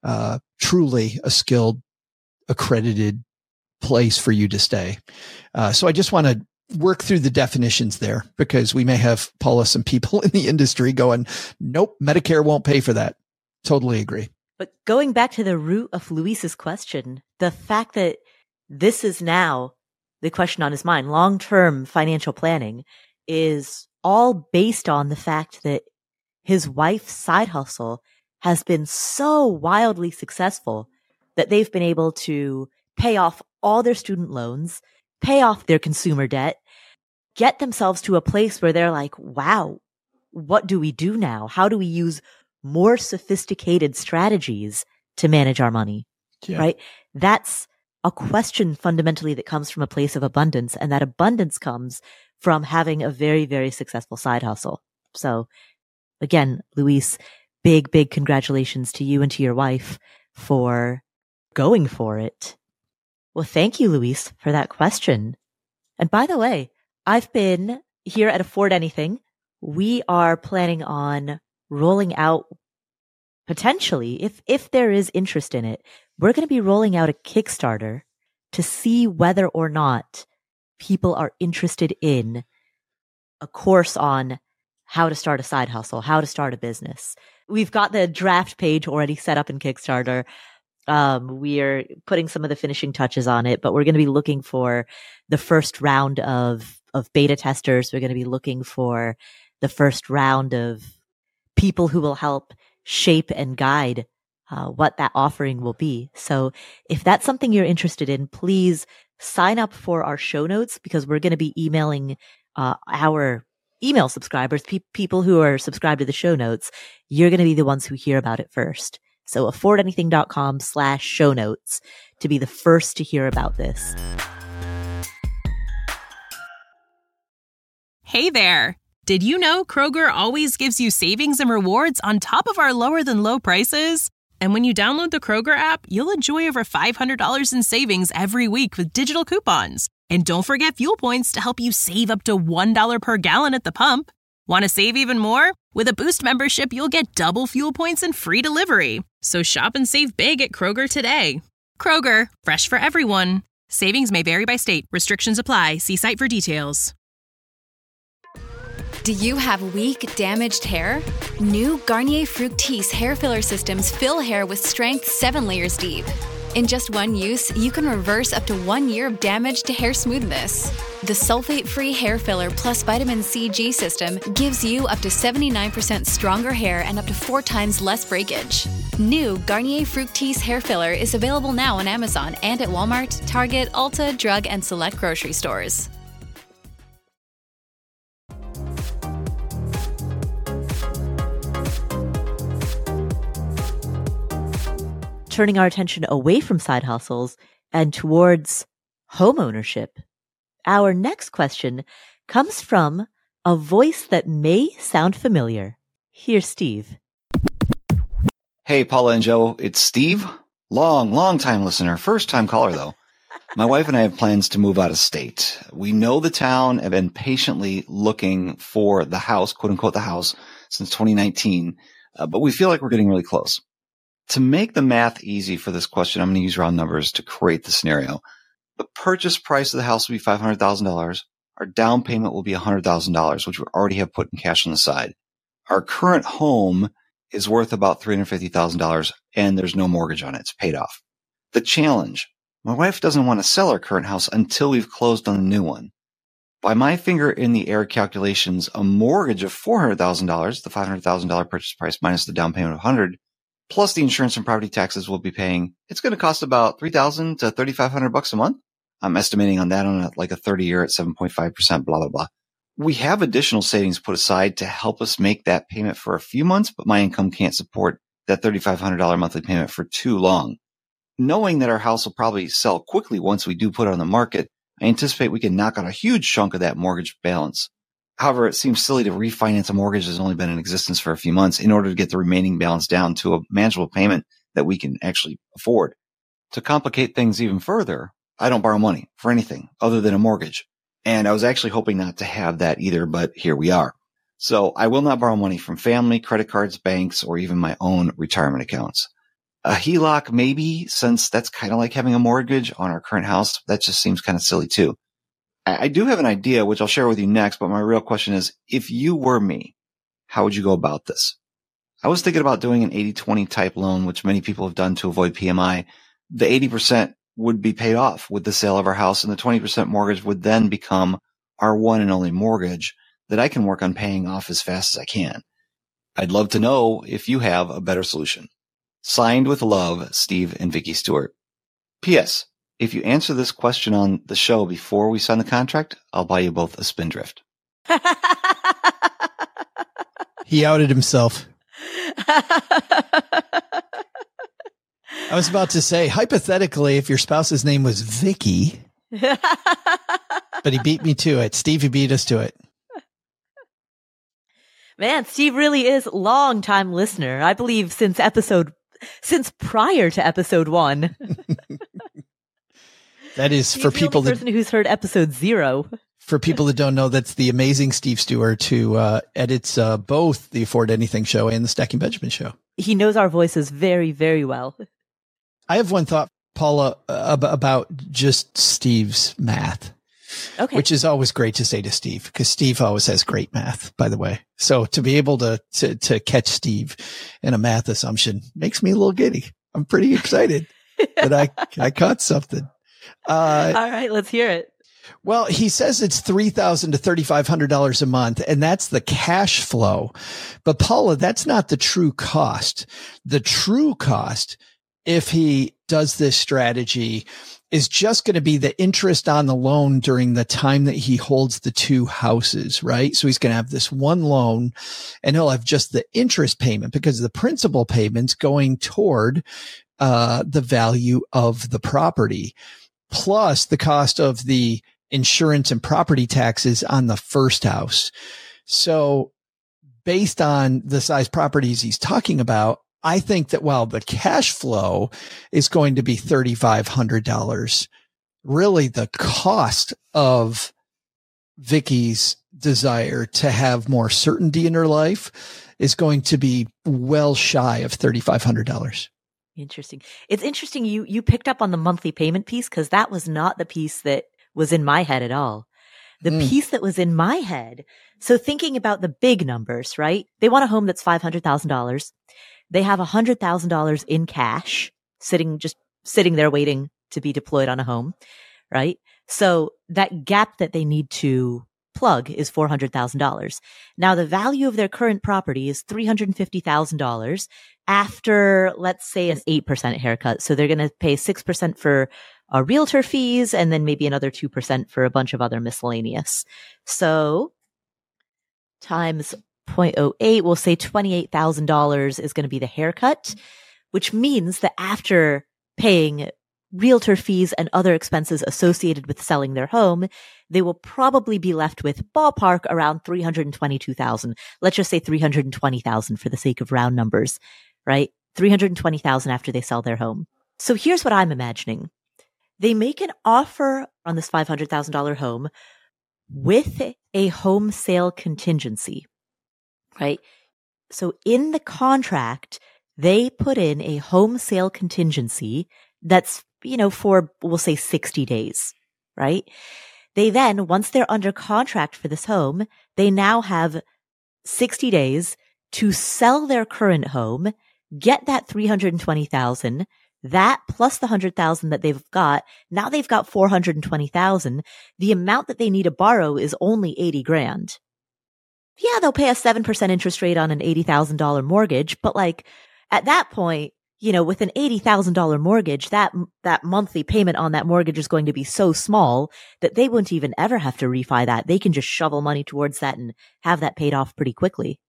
truly a skilled, accredited place for you to stay. So I just want to work through the definitions there, because we may have, Paula, some people in the industry going, nope, Medicare won't pay for that. Totally agree. But going back to the root of Luis's question, the fact that this is now the question on his mind, long-term financial planning, is all based on the fact that his wife's side hustle has been so wildly successful that they've been able to pay off all their student loans, pay off their consumer debt, get themselves to a place where they're like, wow, what do we do now? How do we use more sophisticated strategies to manage our money? Yeah. Right? That's a question fundamentally that comes from a place of abundance, and that abundance comes from having a very, very successful side hustle. So again, Luis, big congratulations to you and to your wife for going for it. Well, thank you, Luis, for that question. And by the way, I've been here at Afford Anything. We are planning on rolling out, potentially, if there is interest in it, we're going to be rolling out a Kickstarter to see whether or not people are interested in a course on how to start a side hustle, how to start a business. We've got the draft page already set up in Kickstarter. We are putting some of the finishing touches on it, but we're going to be looking for the first round of beta testers. We're going to be looking for the first round of people who will help shape and guide what that offering will be. So if that's something you're interested in, please sign up for our show notes, because we're going to be emailing our email subscribers, people who are subscribed to the show notes, you're going to be the ones who hear about it first. So affordanything.com/show notes to be the first to hear about this. Hey there. Did you know Kroger always gives you savings and rewards on top of our lower than low prices? And when you download the Kroger app, you'll enjoy over $500 in savings every week with digital coupons. And don't forget fuel points to help you save up to $1 per gallon at the pump. Want to save even more? With a Boost membership, you'll get double fuel points and free delivery. So shop and save big at Kroger today. Kroger, fresh for everyone. Savings may vary by state. Restrictions apply. See site for details. Do you have weak, damaged hair? New Garnier Fructis hair filler systems fill hair with strength 7 layers deep. In just one use, you can reverse up to 1 year of damage to hair smoothness. The sulfate-free hair filler plus vitamin C G system gives you up to 79% stronger hair and up to 4 times less breakage. New Garnier Fructis hair filler is available now on Amazon and at Walmart, Target, Ulta, drug, and select grocery stores. Turning our attention away from side hustles and towards home ownership. Our next question comes from a voice that may sound familiar. Here's Steve. Hey, Paula and Joe, it's Steve. Long time listener, first time caller though. My wife and I have plans to move out of state. We know the town, have been patiently looking for the house, quote unquote, the house since 2019, but we feel like we're getting really close. To make the math easy for this question, I'm going to use round numbers to create the scenario. The purchase price of the house will be $500,000. Our down payment will be $100,000, which we already have put in cash on the side. Our current home is worth about $350,000, and there's no mortgage on it. It's paid off. The challenge: my wife doesn't want to sell our current house until we've closed on the new one. By my finger in the air calculations, a mortgage of $400,000, the $500,000 purchase price minus the down payment of $100,000, plus the insurance and property taxes we'll be paying, it's going to cost about $3,000 to $3,500 a month. I'm estimating on that on a 30-year at 7.5%, blah, blah, blah. We have additional savings put aside to help us make that payment for a few months, but my income can't support that $3,500 monthly payment for too long. Knowing that our house will probably sell quickly once we do put it on the market, I anticipate we can knock out a huge chunk of that mortgage balance. However, it seems silly to refinance a mortgage that's only been in existence for a few months in order to get the remaining balance down to a manageable payment that we can actually afford. To complicate things even further, I don't borrow money for anything other than a mortgage. And I was actually hoping not to have that either, but here we are. So I will not borrow money from family, credit cards, banks, or even my own retirement accounts. A HELOC maybe, since that's kind of like having a mortgage on our current house. That just seems kind of silly too. I do have an idea, which I'll share with you next, but my real question is, if you were me, how would you go about this? I was thinking about doing an 80-20 type loan, which many people have done to avoid PMI. The 80% would be paid off with the sale of our house, and the 20% mortgage would then become our one and only mortgage that I can work on paying off as fast as I can. I'd love to know if you have a better solution. Signed with love, Steve and Vicky Stewart. P.S. If you answer this question on the show before we sign the contract, I'll buy you both a Spindrift. He outed himself. I was about to say, hypothetically, if your spouse's name was Vicky, but he beat me to it. Stevie beat us to it. Man, Steve really is long-time listener. I believe since prior to episode 1. That is He's for the people only person who's heard episode 0. For people that don't know, that's the amazing Steve Stewart who edits both the Afford Anything show and the Stacking Benjamin show. He knows our voices very, very well. I have one thought, Paula, about just Steve's math. Okay. Which is always great to say to Steve, because Steve always has great math, by the way. So to be able to catch Steve in a math assumption makes me a little giddy. I'm pretty excited that I caught something. All right, let's hear it. Well, he says it's $3,000 to $3,500 a month, and that's the cash flow. But Paula, that's not the true cost. The true cost if he does this strategy, is just going to be the interest on the loan during the time that he holds the two houses, right? So he's going to have this one loan and he'll have just the interest payment because the principal payments going toward the value of the property, plus the cost of the insurance and property taxes on the first house. So based on the size properties he's talking about, I think that while the cash flow is going to be $3,500, really the cost of Vicki's desire to have more certainty in her life is going to be well shy of $3,500. Interesting. It's interesting you picked up on the monthly payment piece because that was not the piece that was in my head at all. The piece that was in my head. So thinking about the big numbers, right? They want a home that's $500,000. They have $100,000 in cash sitting there waiting to be deployed on a home, right? So that gap that they need to plug is $400,000. Now the value of their current property is $350,000 after, let's say, an 8% haircut. So they're going to pay 6% for realtor fees and then maybe another 2% for a bunch of other miscellaneous. So times 0.08, we'll say $28,000 is going to be the haircut, which means that after paying realtor fees and other expenses associated with selling their home, they will probably be left with ballpark around $322,000. Let's just say $320,000 for the sake of round numbers, right? $320,000 after they sell their home. So here's what I'm imagining. They make an offer on this $500,000 home with a home sale contingency, right? So in the contract, they put in a home sale contingency that's, for, we'll say 60 days, right? They then, once they're under contract for this home, they now have 60 days to sell their current home, get that $320,000, that plus the $100,000 that they've got. Now they've got $420,000. The amount that they need to borrow is only $80,000. Yeah, they'll pay a 7% interest rate on an $80,000 mortgage, but at that point, with an $80,000 mortgage, that monthly payment on that mortgage is going to be so small that they wouldn't even ever have to refi that. They can just shovel money towards that and have that paid off pretty quickly.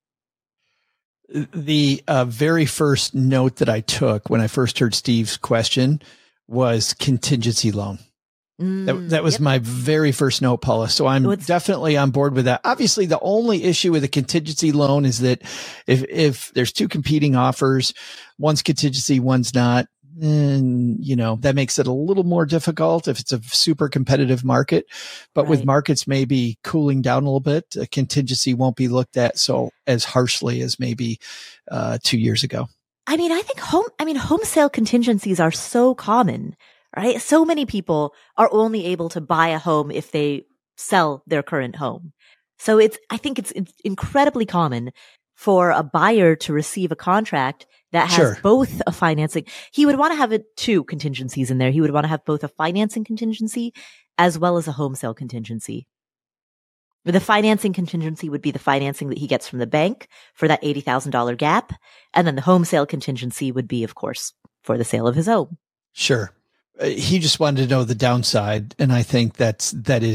The very first note that I took when I first heard Steve's question was contingency loan. That was my very first note, Paula. So I'm definitely on board with that. Obviously, the only issue with a contingency loan is that if there's two competing offers, one's contingency, one's not, and that makes it a little more difficult if it's a super competitive market. But with markets maybe cooling down a little bit, a contingency won't be looked at so as harshly as maybe 2 years ago. I think home sale contingencies are so common. Right? So many people are only able to buy a home if they sell their current home. So I think it's incredibly common for a buyer to receive a contract that has both a financing. He would want to have two contingencies in there. He would want to have both a financing contingency as well as a home sale contingency. The financing contingency would be the financing that he gets from the bank for that $80,000 gap. And then the home sale contingency would be, of course, for the sale of his home. Sure. He just wanted to know the downside. And I think that's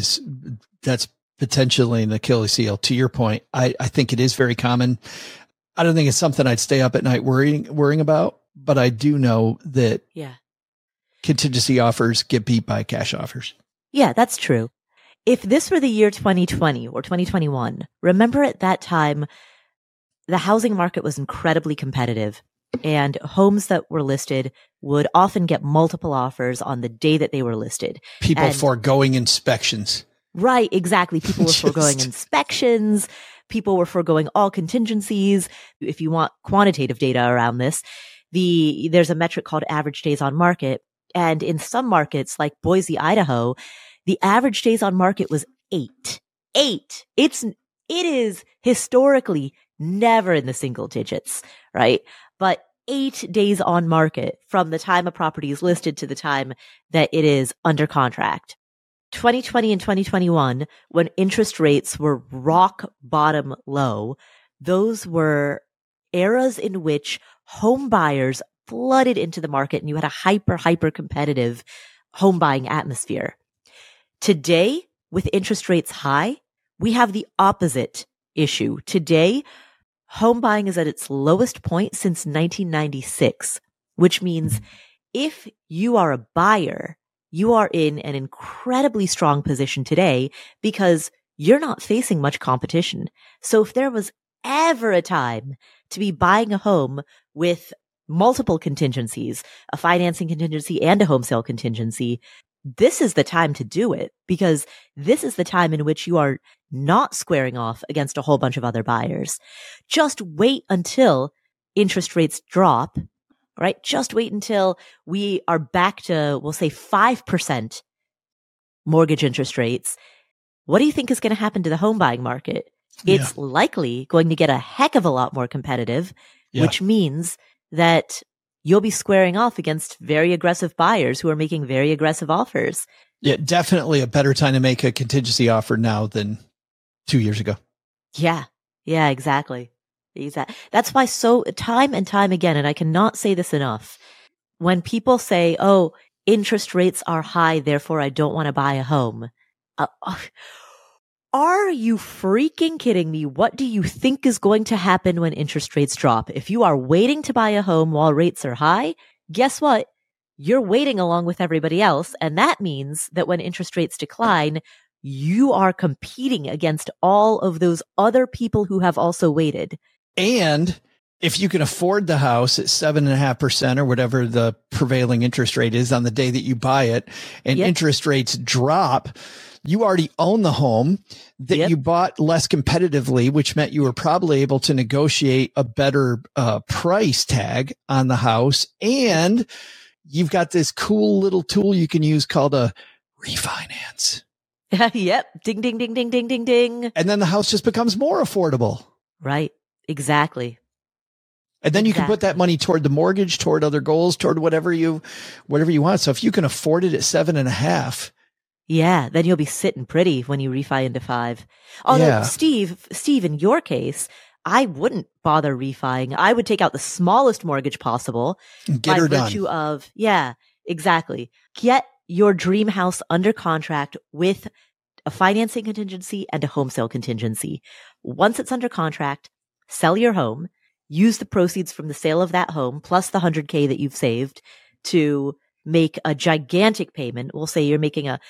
potentially an Achilles heel. To your point, I think it is very common. I don't think it's something I'd stay up at night worrying about, but I do know that contingency offers get beat by cash offers. Yeah, that's true. If this were the year 2020 or 2021, remember at that time, the housing market was incredibly competitive. And homes that were listed would often get multiple offers on the day that they were listed. People foregoing inspections. Right, exactly. People were foregoing inspections. People were foregoing all contingencies. If you want quantitative data around this, there's a metric called average days on market. And in some markets like Boise, Idaho, the average days on market was 8. 8. It is historically never in the single digits, right? But 8 days on market from the time a property is listed to the time that it is under contract. 2020 and 2021, when interest rates were rock bottom low, those were eras in which home buyers flooded into the market and you had a hyper competitive home buying atmosphere. Today, with interest rates high, we have the opposite issue. Today, home buying is at its lowest point since 1996, which means if you are a buyer, you are in an incredibly strong position today because you're not facing much competition. So if there was ever a time to be buying a home with multiple contingencies, a financing contingency and a home sale contingency, this is the time to do it because this is the time in which you are not squaring off against a whole bunch of other buyers. Just wait until interest rates drop, right? Just wait until we are back to, we'll say 5% mortgage interest rates. What do you think is going to happen to the home buying market? It's likely going to get a heck of a lot more competitive, which means that you'll be squaring off against very aggressive buyers who are making very aggressive offers. Yeah, definitely a better time to make a contingency offer now than 2 years ago. Yeah, exactly. That's why so time and time again, and I cannot say this enough, when people say, oh, interest rates are high, therefore I don't want to buy a home. Are you freaking kidding me? What do you think is going to happen when interest rates drop? If you are waiting to buy a home while rates are high, guess what? You're waiting along with everybody else. And that means that when interest rates decline, you are competing against all of those other people who have also waited. And if you can afford the house at 7.5% or whatever the prevailing interest rate is on the day that you buy it, and interest rates drop, you already own the home that you bought less competitively, which meant you were probably able to negotiate a better price tag on the house. And you've got this cool little tool you can use called a refinance. Yep. Ding, ding, ding, ding, ding, ding, ding. And then the house just becomes more affordable. Right. Exactly. And then you can put that money toward the mortgage, toward other goals, toward whatever you want. So if you can afford it at 7.5%. Yeah, then you'll be sitting pretty when you refi into 5. Although Steve, in your case, I wouldn't bother refining. I would take out the smallest mortgage possible. Get her done. By virtue of, exactly. Get your dream house under contract with a financing contingency and a home sale contingency. Once it's under contract, sell your home, use the proceeds from the sale of that home plus the $100K that you've saved to make a gigantic payment. We'll say you're making a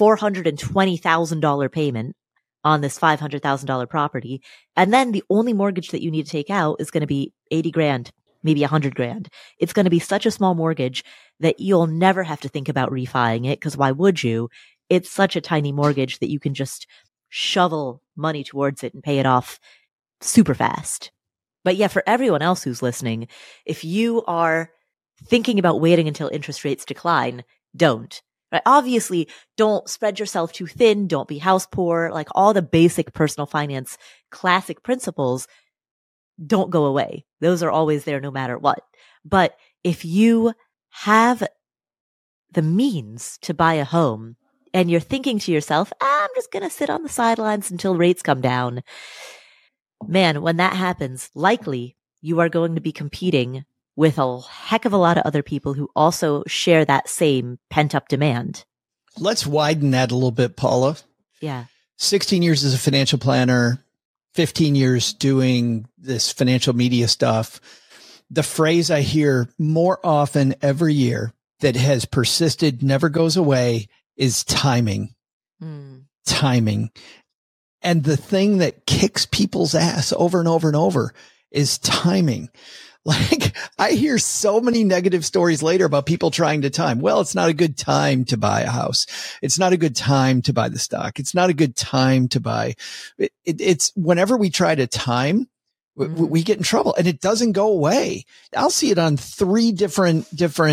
$420,000 payment on this $500,000 property. And then the only mortgage that you need to take out is going to be $80,000, maybe $100,000. It's going to be such a small mortgage that you'll never have to think about refining it. Cause why would you? It's such a tiny mortgage that you can just shovel money towards it and pay it off super fast. But yeah, for everyone else who's listening, if you are thinking about waiting until interest rates decline, don't. Right? Obviously, don't spread yourself too thin. Don't be house poor. Like all the basic personal finance classic principles don't go away. Those are always there no matter what. But if you have the means to buy a home and you're thinking to yourself, I'm just going to sit on the sidelines until rates come down. Man, when that happens, likely you are going to be competing with a heck of a lot of other people who also share that same pent-up demand. Let's widen that a little bit, Paula. Yeah. 16 years as a financial planner, 15 years doing this financial media stuff. The phrase I hear more often every year that has persisted, never goes away, is timing. Timing. And the thing that kicks people's ass over and over and over is timing. Like I hear so many negative stories later about people trying to time. Well, it's not a good time to buy a house. It's not a good time to buy the stock. It's not a good time to buy. It's whenever we try to time, we get in trouble and it doesn't go away. I'll see it on 3 different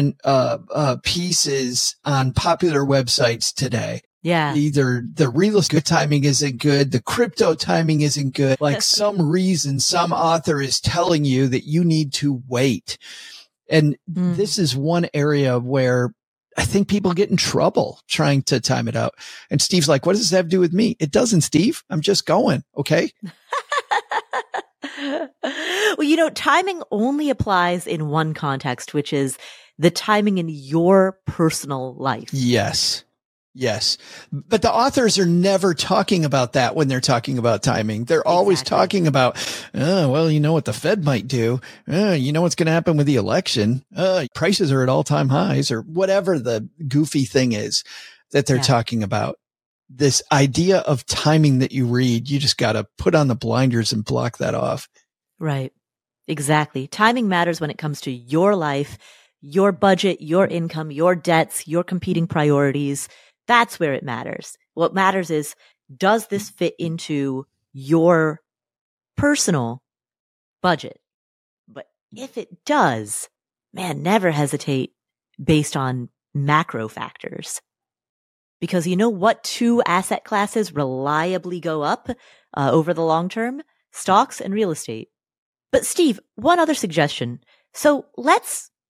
pieces on popular websites today. Yeah. Either the real estate timing isn't good, the crypto timing isn't good. Like some reason, some author is telling you that you need to wait. And this is one area where I think people get in trouble trying to time it out. And Steve's like, what does this have to do with me? It doesn't, Steve. I'm just going. Okay. Well, timing only applies in one context, which is the timing in your personal life. Yes. But the authors are never talking about that when they're talking about timing. They're always talking about, well, you know what the Fed might do. You know what's going to happen with the election. Prices are at all-time highs, or whatever the goofy thing is that they're talking about. This idea of timing that you read, you just got to put on the blinders and block that off. Right. Exactly. Timing matters when it comes to your life, your budget, your income, your debts, your competing priorities. That's where it matters. What matters is, does this fit into your personal budget? But if it does, man, never hesitate based on macro factors. Because you know what two asset classes reliably go up over the long term? Stocks and real estate. But Steve, one other suggestion. So let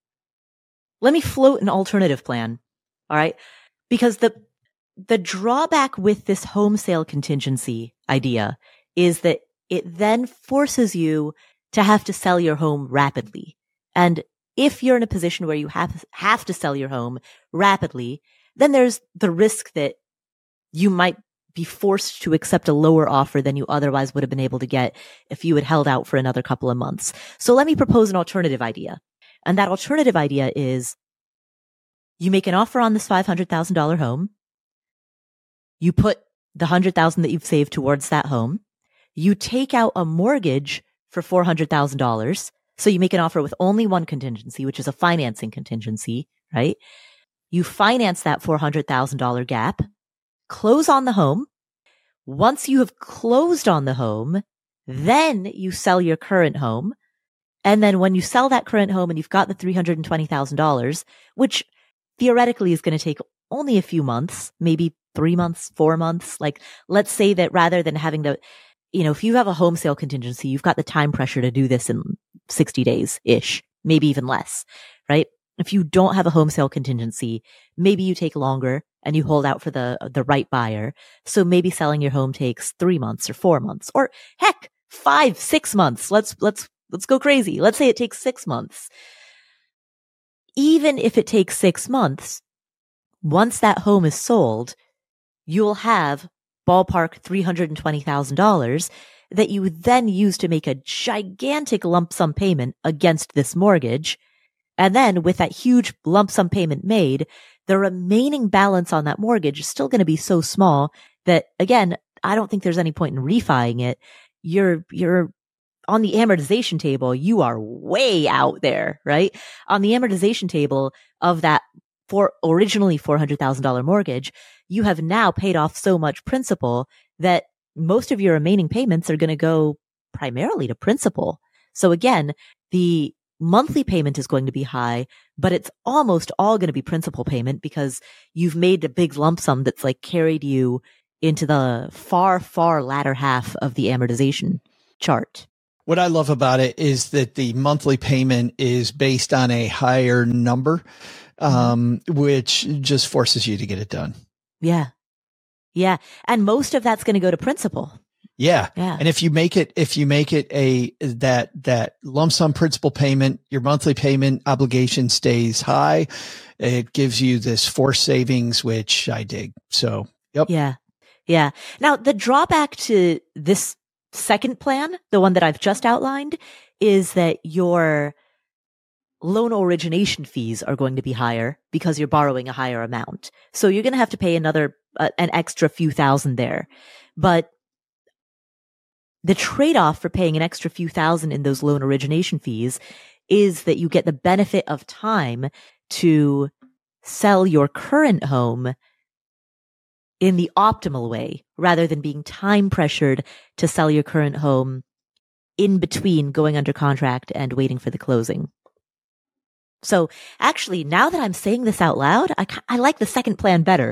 me float an alternative plan. All right. Because the drawback with this home sale contingency idea is that it then forces you to have to sell your home rapidly. And if you're in a position where you have to sell your home rapidly, then there's the risk that you might be forced to accept a lower offer than you otherwise would have been able to get if you had held out for another couple of months. So let me propose an alternative idea. And that alternative idea is, you make an offer on this $500,000 home. You put the $100,000 that you've saved towards that home. You take out a mortgage for $400,000. So you make an offer with only one contingency, which is a financing contingency, right? You finance that $400,000 gap, close on the home. Once you have closed on the home, then you sell your current home. And then when you sell that current home and you've got the $320,000, which theoretically is going to take only a few months, maybe 3 months, 4 months. Like, let's say that rather than having to, if you have a home sale contingency, you've got the time pressure to do this in 60 days-ish, maybe even less, right? If you don't have a home sale contingency, maybe you take longer and you hold out for the right buyer. So maybe selling your home takes 3 months or 4 months, or heck, 5, 6 months. Let's go crazy. Let's say it takes 6 months. Even if it takes 6 months, once that home is sold, you'll have ballpark $320,000 that you then use to make a gigantic lump sum payment against this mortgage. And then with that huge lump sum payment made, the remaining balance on that mortgage is still going to be so small that, again, I don't think there's any point in refining it. You're on the amortization table, you are way out there, right? On the amortization table of that originally $400,000 mortgage, you have now paid off so much principal that most of your remaining payments are going to go primarily to principal. So again, the monthly payment is going to be high, but it's almost all going to be principal payment because you've made a big lump sum that's like carried you into the far, far latter half of the amortization chart. What I love about it is that the monthly payment is based on a higher number, which just forces you to get it done. Yeah. Yeah. And most of that's going to go to principal. Yeah. And if you make it that lump sum principal payment, your monthly payment obligation stays high. It gives you this forced savings, which I dig. So, yep. Yeah. Yeah. Now the drawback to this second plan, the one that I've just outlined, is that your loan origination fees are going to be higher because you're borrowing a higher amount. So you're going to have to pay an extra few thousand there. But the trade-off for paying an extra few thousand in those loan origination fees is that you get the benefit of time to sell your current home in the optimal way, rather than being time pressured to sell your current home in between going under contract and waiting for the closing. So actually, now that I'm saying this out loud, I like the second plan better.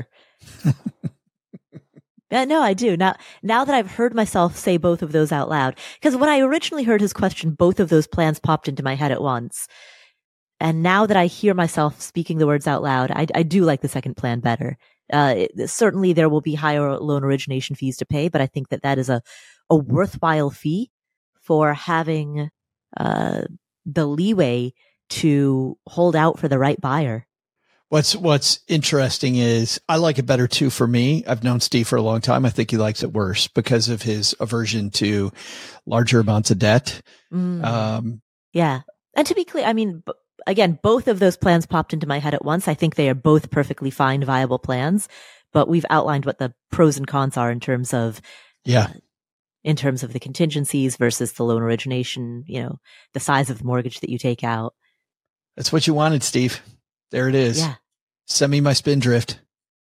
No, I do. Now that I've heard myself say both of those out loud, because when I originally heard his question, both of those plans popped into my head at once. And now that I hear myself speaking the words out loud, I do like the second plan better. Certainly there will be higher loan origination fees to pay, but I think that is a worthwhile fee for having the leeway to hold out for the right buyer. What's interesting is I like it better too for me. I've known Steve for a long time. I think he likes it worse because of his aversion to larger amounts of debt. Yeah. And to be clear, I mean, again, both of those plans popped into my head at once. I think they are both perfectly fine, viable plans, but we've outlined what the pros and cons are in terms of the contingencies versus the loan origination, the size of the mortgage that you take out. That's what you wanted, Steve. There it is. Yeah. Send me my Spindrift.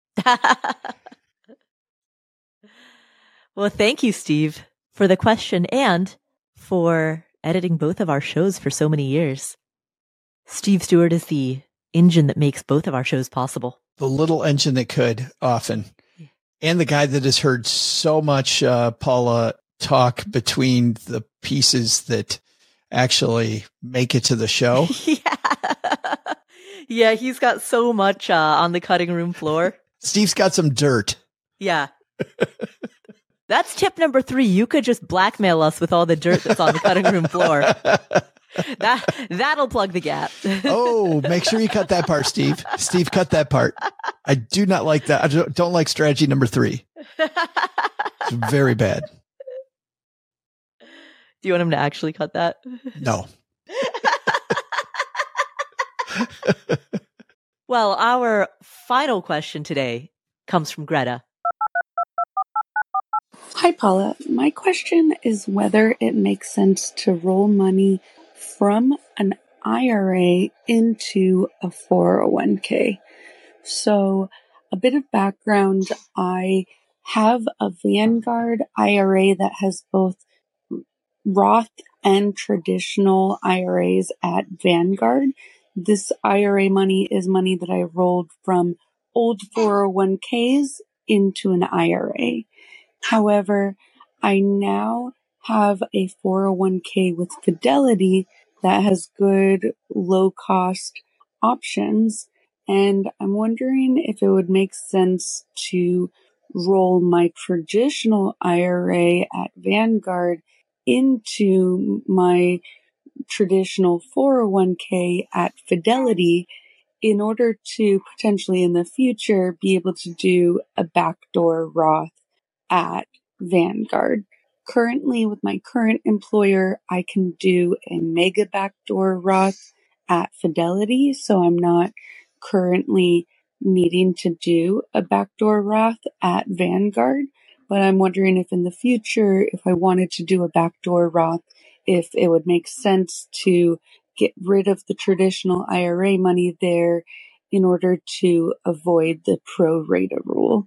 Well, thank you, Steve, for the question and for editing both of our shows for so many years. Steve Stewart is the engine that makes both of our shows possible. The little engine that could often. And the guy that has heard so much, Paula, talk between the pieces that actually make it to the show. Yeah, he's got so much on the cutting room floor. Steve's got some dirt. Yeah. That's tip number 3. You could just blackmail us with all the dirt that's on the cutting room floor. That'll plug the gap. Oh, make sure you cut that part, Steve. Steve, cut that part. I do not like that. I don't like strategy number 3. It's very bad. Do you want him to actually cut that? No. Well, our final question today comes from Greta. Hi, Paula. My question is whether it makes sense to roll money from an IRA into a 401k. So, a bit of background. I have a Vanguard IRA that has both Roth and traditional IRAs at Vanguard. This IRA money is money that I rolled from old 401ks into an IRA. However, I now have a 401k with Fidelity that has good low-cost options, and I'm wondering if it would make sense to roll my traditional IRA at Vanguard into my traditional 401k at Fidelity in order to potentially in the future be able to do a backdoor Roth at Vanguard. Currently, with my current employer, I can do a mega backdoor Roth at Fidelity, so I'm not currently needing to do a backdoor Roth at Vanguard. But I'm wondering if in the future, if I wanted to do a backdoor Roth, if it would make sense to get rid of the traditional IRA money there in order to avoid the pro rata rule.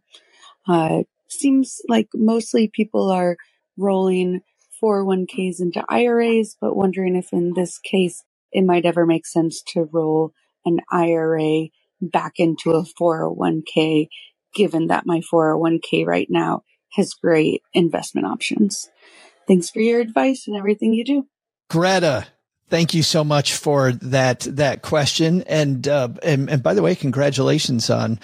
Seems like mostly people are rolling 401ks into IRAs, but wondering if in this case it might ever make sense to roll an IRA back into a 401k, given that my 401k right now has great investment options. Thanks for your advice and everything you do. Greta, thank you so much for that question. And by the way, congratulations on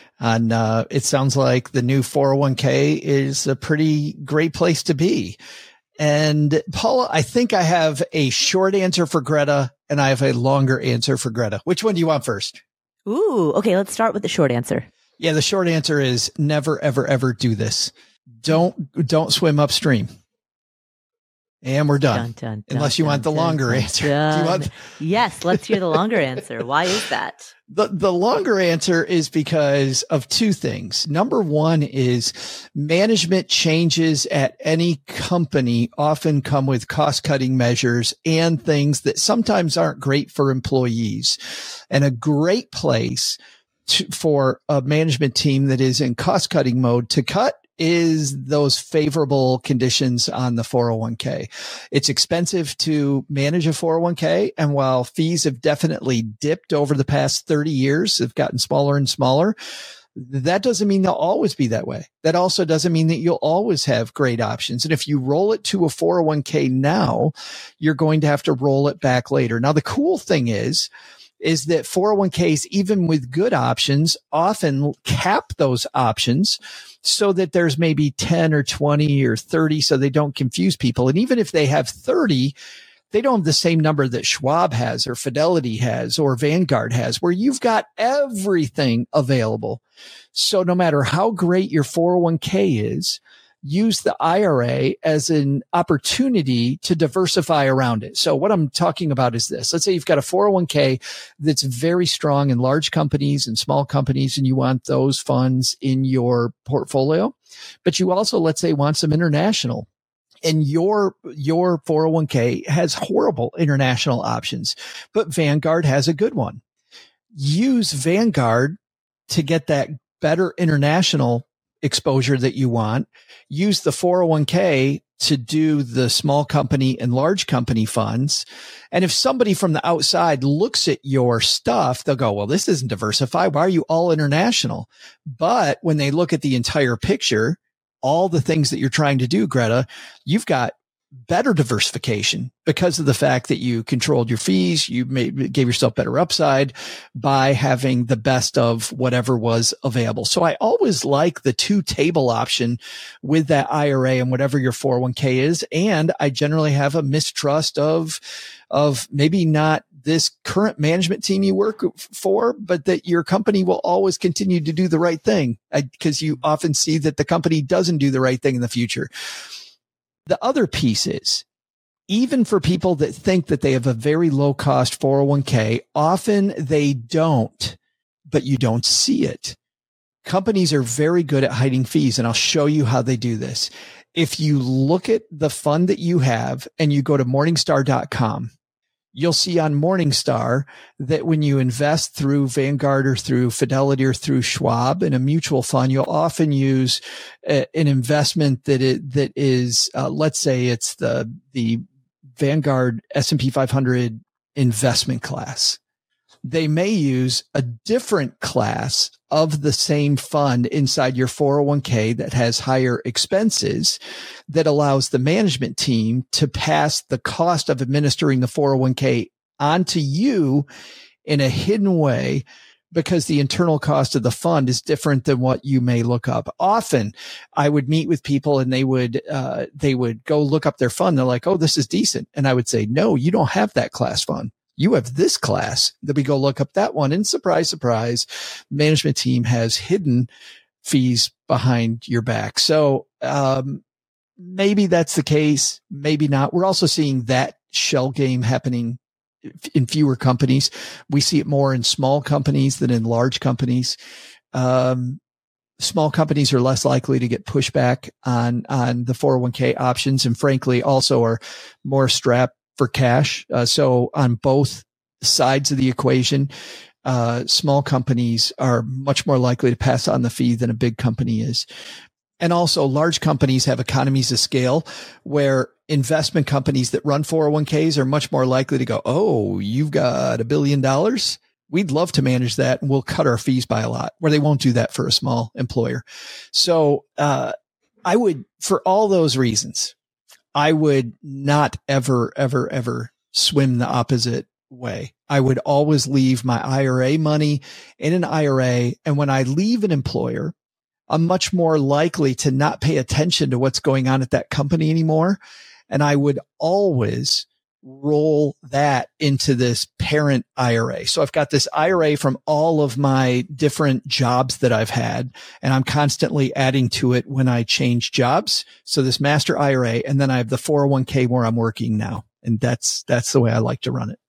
it sounds like the new 401k is a pretty great place to be. And Paula, I think I have a short answer for Greta and I have a longer answer for Greta. Which one do you want first? Ooh, okay. Let's start with the short answer. Yeah. The short answer is never, ever, ever do this. Don't swim upstream. And we're done. Unless you want the longer answer. Yes, let's hear the longer answer. Why is that? The longer answer is because of two things. Number one is management changes at any company often come with cost-cutting measures and things that sometimes aren't great for employees. And a great place for a management team that is in cost-cutting mode to cut is those favorable conditions on the 401k. It's expensive to manage a 401k. And while fees have definitely dipped over the past 30 years, they've gotten smaller and smaller. That doesn't mean they'll always be that way. That also doesn't mean that you'll always have great options. And if you roll it to a 401k now, you're going to have to roll it back later. Now, the cool thing is that 401ks, even with good options, often cap those options so that there's maybe 10 or 20 or 30 so they don't confuse people. And even if they have 30, They don't have the same number that Schwab has or Fidelity has or Vanguard has, where you've got everything available. So no matter how great your 401k is, use the IRA as an opportunity to diversify around it. So what I'm talking about is this. Let's say you've got a 401k that's very strong in large companies and small companies, and you want those funds in your portfolio. But you also, let's say, want some international. And your 401k has horrible international options, but Vanguard has a good one. Use Vanguard to get that better international exposure that you want. Use the 401k to do the small company and large company funds. And if somebody from the outside looks at your stuff, they'll go, well, this isn't diversified. Why are you all international? But when they look at the entire picture, all the things that you're trying to do, Greta, you've got better diversification because of the fact that you controlled your fees. You gave yourself better upside by having the best of whatever was available. So I always like the 2-table option with that IRA and whatever your 401k is. And I generally have a mistrust of maybe not this current management team you work for, but that your company will always continue to do the right thing, because you often see that the company doesn't do the right thing in the future. The other piece is, even for people that think that they have a very low cost 401k, often they don't, but you don't see it. Companies are very good at hiding fees, and I'll show you how they do this. If you look at the fund that you have and you go to Morningstar.com, you'll see on Morningstar that when you invest through Vanguard or through Fidelity or through Schwab in a mutual fund, you'll often use an investment that is, let's say it's the Vanguard S&P 500 investment class. They may use a different class of the same fund inside your 401k that has higher expenses, that allows the management team to pass the cost of administering the 401k onto you in a hidden way, because the internal cost of the fund is different than what you may look up. Often I would meet with people and they would go look up their fund. They're like, oh, this is decent. And I would say, no, you don't have that class fund. You have this class. Then we go look up that one, and surprise, surprise, management team has hidden fees behind your back. So, maybe that's the case. Maybe not. We're also seeing that shell game happening in fewer companies. We see it more in small companies than in large companies. Small companies are less likely to get pushback on the 401k options, and frankly also are more strapped for cash. So on both sides of the equation, small companies are much more likely to pass on the fee than a big company is. And also large companies have economies of scale, where investment companies that run 401ks are much more likely to go, oh, you've got $1 billion. We'd love to manage that, and we'll cut our fees by a lot, where they won't do that for a small employer. So, I would, for all those reasons, I would not ever, ever, ever swim the opposite way. I would always leave my IRA money in an IRA. And when I leave an employer, I'm much more likely to not pay attention to what's going on at that company anymore. And I would always roll that into this parent IRA. So I've got this IRA from all of my different jobs that I've had, and I'm constantly adding to it when I change jobs. So this master IRA, and then I have the 401k where I'm working now. And that's the way I like to run it.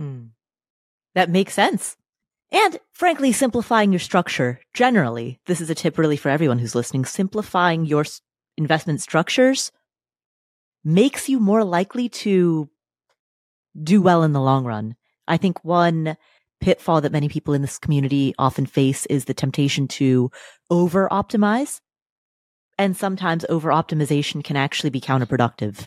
That makes sense. And frankly, simplifying your structure generally, this is a tip really for everyone who's listening, simplifying your investment structures makes you more likely to do well in the long run. I think one pitfall that many people in this community often face is the temptation to over-optimize. And sometimes over-optimization can actually be counterproductive.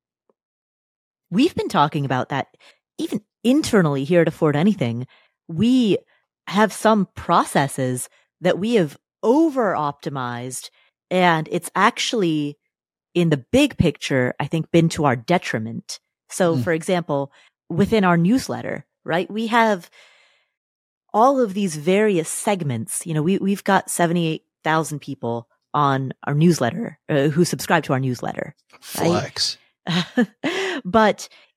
We've been talking about that even internally here at Afford Anything. We have some processes that we have over-optimized, and it's actually, in the big picture, I think, been to our detriment. So, for example, within our newsletter, right, we have all of these various segments. You know, we've got 78,000 people on our newsletter who subscribe to our newsletter. Flex. Right? But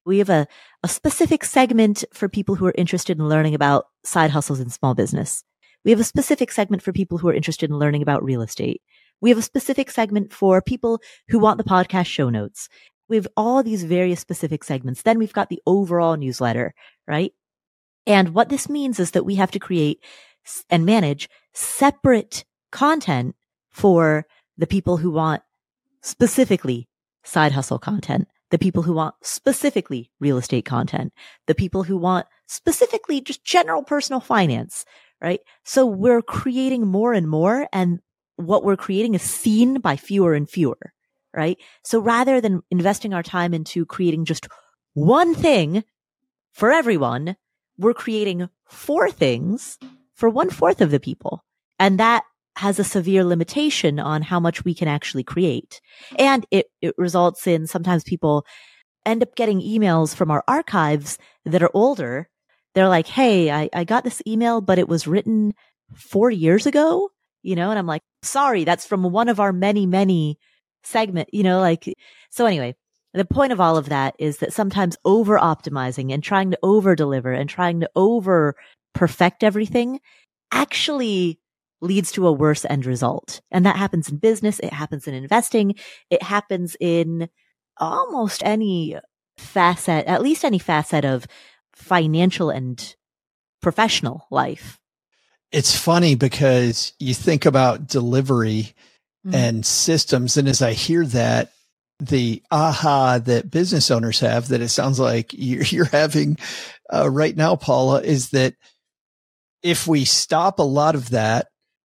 We have a specific segment for people who are interested in learning about side hustles in small business. We have a specific segment for people who are interested in learning about real estate. We have a specific segment for people who want the podcast show notes. We have all these various specific segments. Then we've got the overall newsletter, right? And what this means is that we have to create and manage separate content for the people who want specifically side hustle content, the people who want specifically real estate content, the people who want specifically just general personal finance, right? So we're creating more and more, and what we're creating is seen by fewer and fewer, right? So rather than investing our time into creating just one thing for everyone, we're creating 4 things for 1/4 of the people. And that has a severe limitation on how much we can actually create. And it results in sometimes people end up getting emails from our archives that are older. They're like, hey, I got this email, but it was written 4 years ago, and I'm like, sorry, that's from one of our many segment, so anyway, the point of all of that is that sometimes over optimizing and trying to over deliver and trying to over perfect everything actually leads to a worse end result. And that happens in business. It happens in investing. It happens in almost any facet, at least any facet of financial and professional life. It's funny because you think about delivery and systems. And as I hear that, the aha that business owners have, that it sounds like you're having right now, Paula, is that if we stop a lot of that,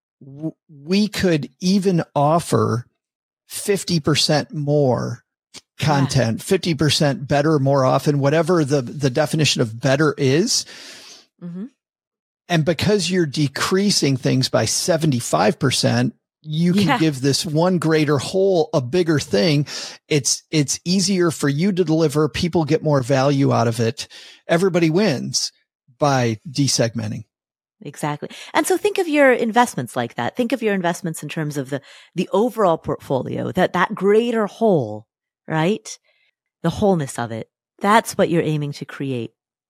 we could even offer 50% more content, 50% better more often, whatever the definition of better is. Mm-hmm. And because you're decreasing things by 75%, you can give this one greater whole a bigger thing. It's easier for you to deliver. People get more value out of it. Everybody wins by desegmenting. Exactly. And so think of your investments like that. Think of your investments in terms of the overall portfolio, that greater whole, right? The wholeness of it. That's what you're aiming to create.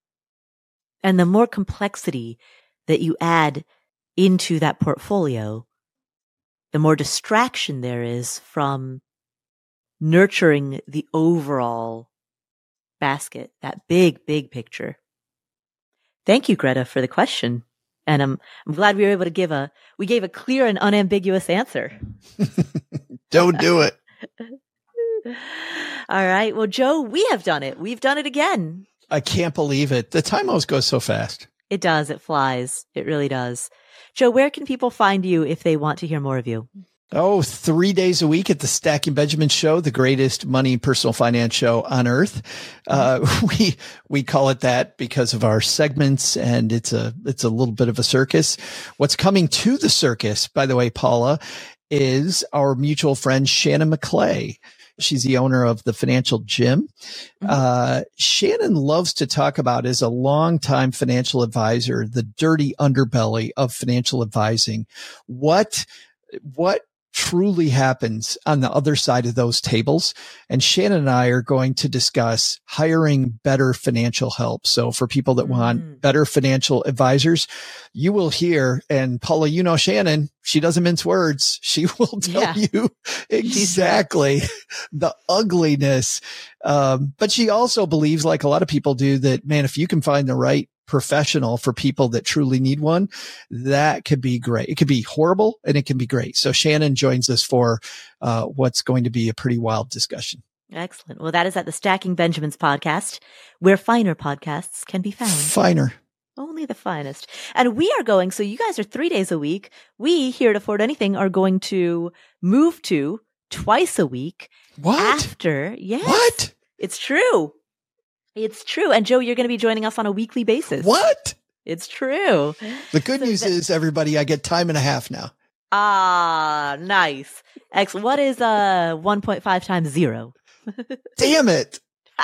And the more complexity that you add into that portfolio, the more distraction there is from nurturing the overall basket, that big, big picture. Thank you, Greta, for the question. And I'm glad we were able to we gave a clear and unambiguous answer. Don't do it. All right. Well, Joe, we have done it. We've done it again. I can't believe it. The time always goes so fast. It does. It flies. It really does. Joe, where can people find you if they want to hear more of you? 3 days a week at the Stacking Benjamin Show, the greatest money personal finance show on earth. We call it that because of our segments, and it's a little bit of a circus. What's coming to the circus, by the way, Paula, is our mutual friend Shannon McClay. She's the owner of the Financial Gym. Shannon loves to talk about, as a longtime financial advisor, the dirty underbelly of financial advising. What truly happens on the other side of those tables. And Shannon and I are going to discuss hiring better financial help. So for people that want better financial advisors, you will hear, and Paula, Shannon, she doesn't mince words. She will tell you exactly the ugliness. But she also believes, like a lot of people do, that, man, if you can find the right professional for people that truly need one, that could be great. It could be horrible and it can be great. So Shannon joins us for what's going to be a pretty wild discussion. Excellent. Well, that is at the Stacking Benjamins podcast, where finer podcasts can be found. Finer. Only the finest. And we are going, so you guys are 3 days a week. We here at Afford Anything are going to move to twice a week. What? After, yes. What? It's true. It's true. And Joe, you're going to be joining us on a weekly basis. What? It's true. The good news is, everybody, I get time and a half now. Ah, nice. Excellent. What is 1.5 times 0? Damn it.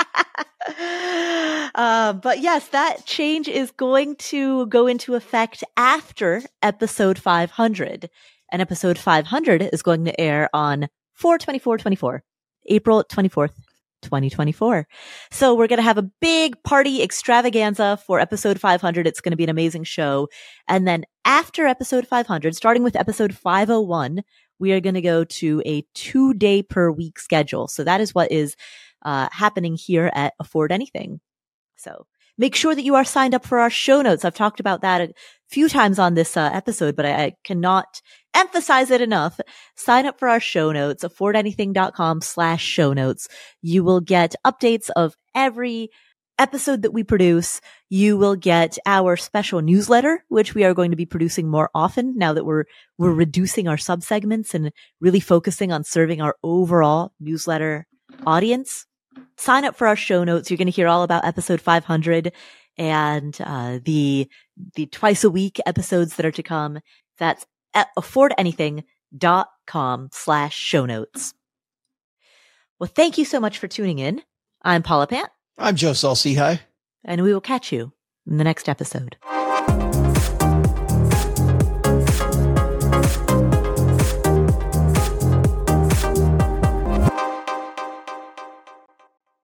But yes, that change is going to go into effect after episode 500. And episode 500 is going to air on 4/24/24, April 24th. 2024. So we're going to have a big party extravaganza for episode 500. It's going to be an amazing show. And then after episode 500, starting with episode 501, we are going to go to a 2-day per week schedule. So that is what is happening here at Afford Anything. So make sure that you are signed up for our show notes. I've talked about that a few times on this episode, but I cannot emphasize it enough. Sign up for our show notes, affordanything.com/show notes. You will get updates of every episode that we produce. You will get our special newsletter, which we are going to be producing more often now that we're reducing our subsegments and really focusing on serving our overall newsletter audience. Sign up for our show notes. You're going to hear all about episode 500 and the twice a week episodes that are to come. That's at affordanything.com/show notes. Well, thank you so much for tuning in. I'm Paula Pant. I'm Joe Saul-Sehy. And we will catch you in the next episode.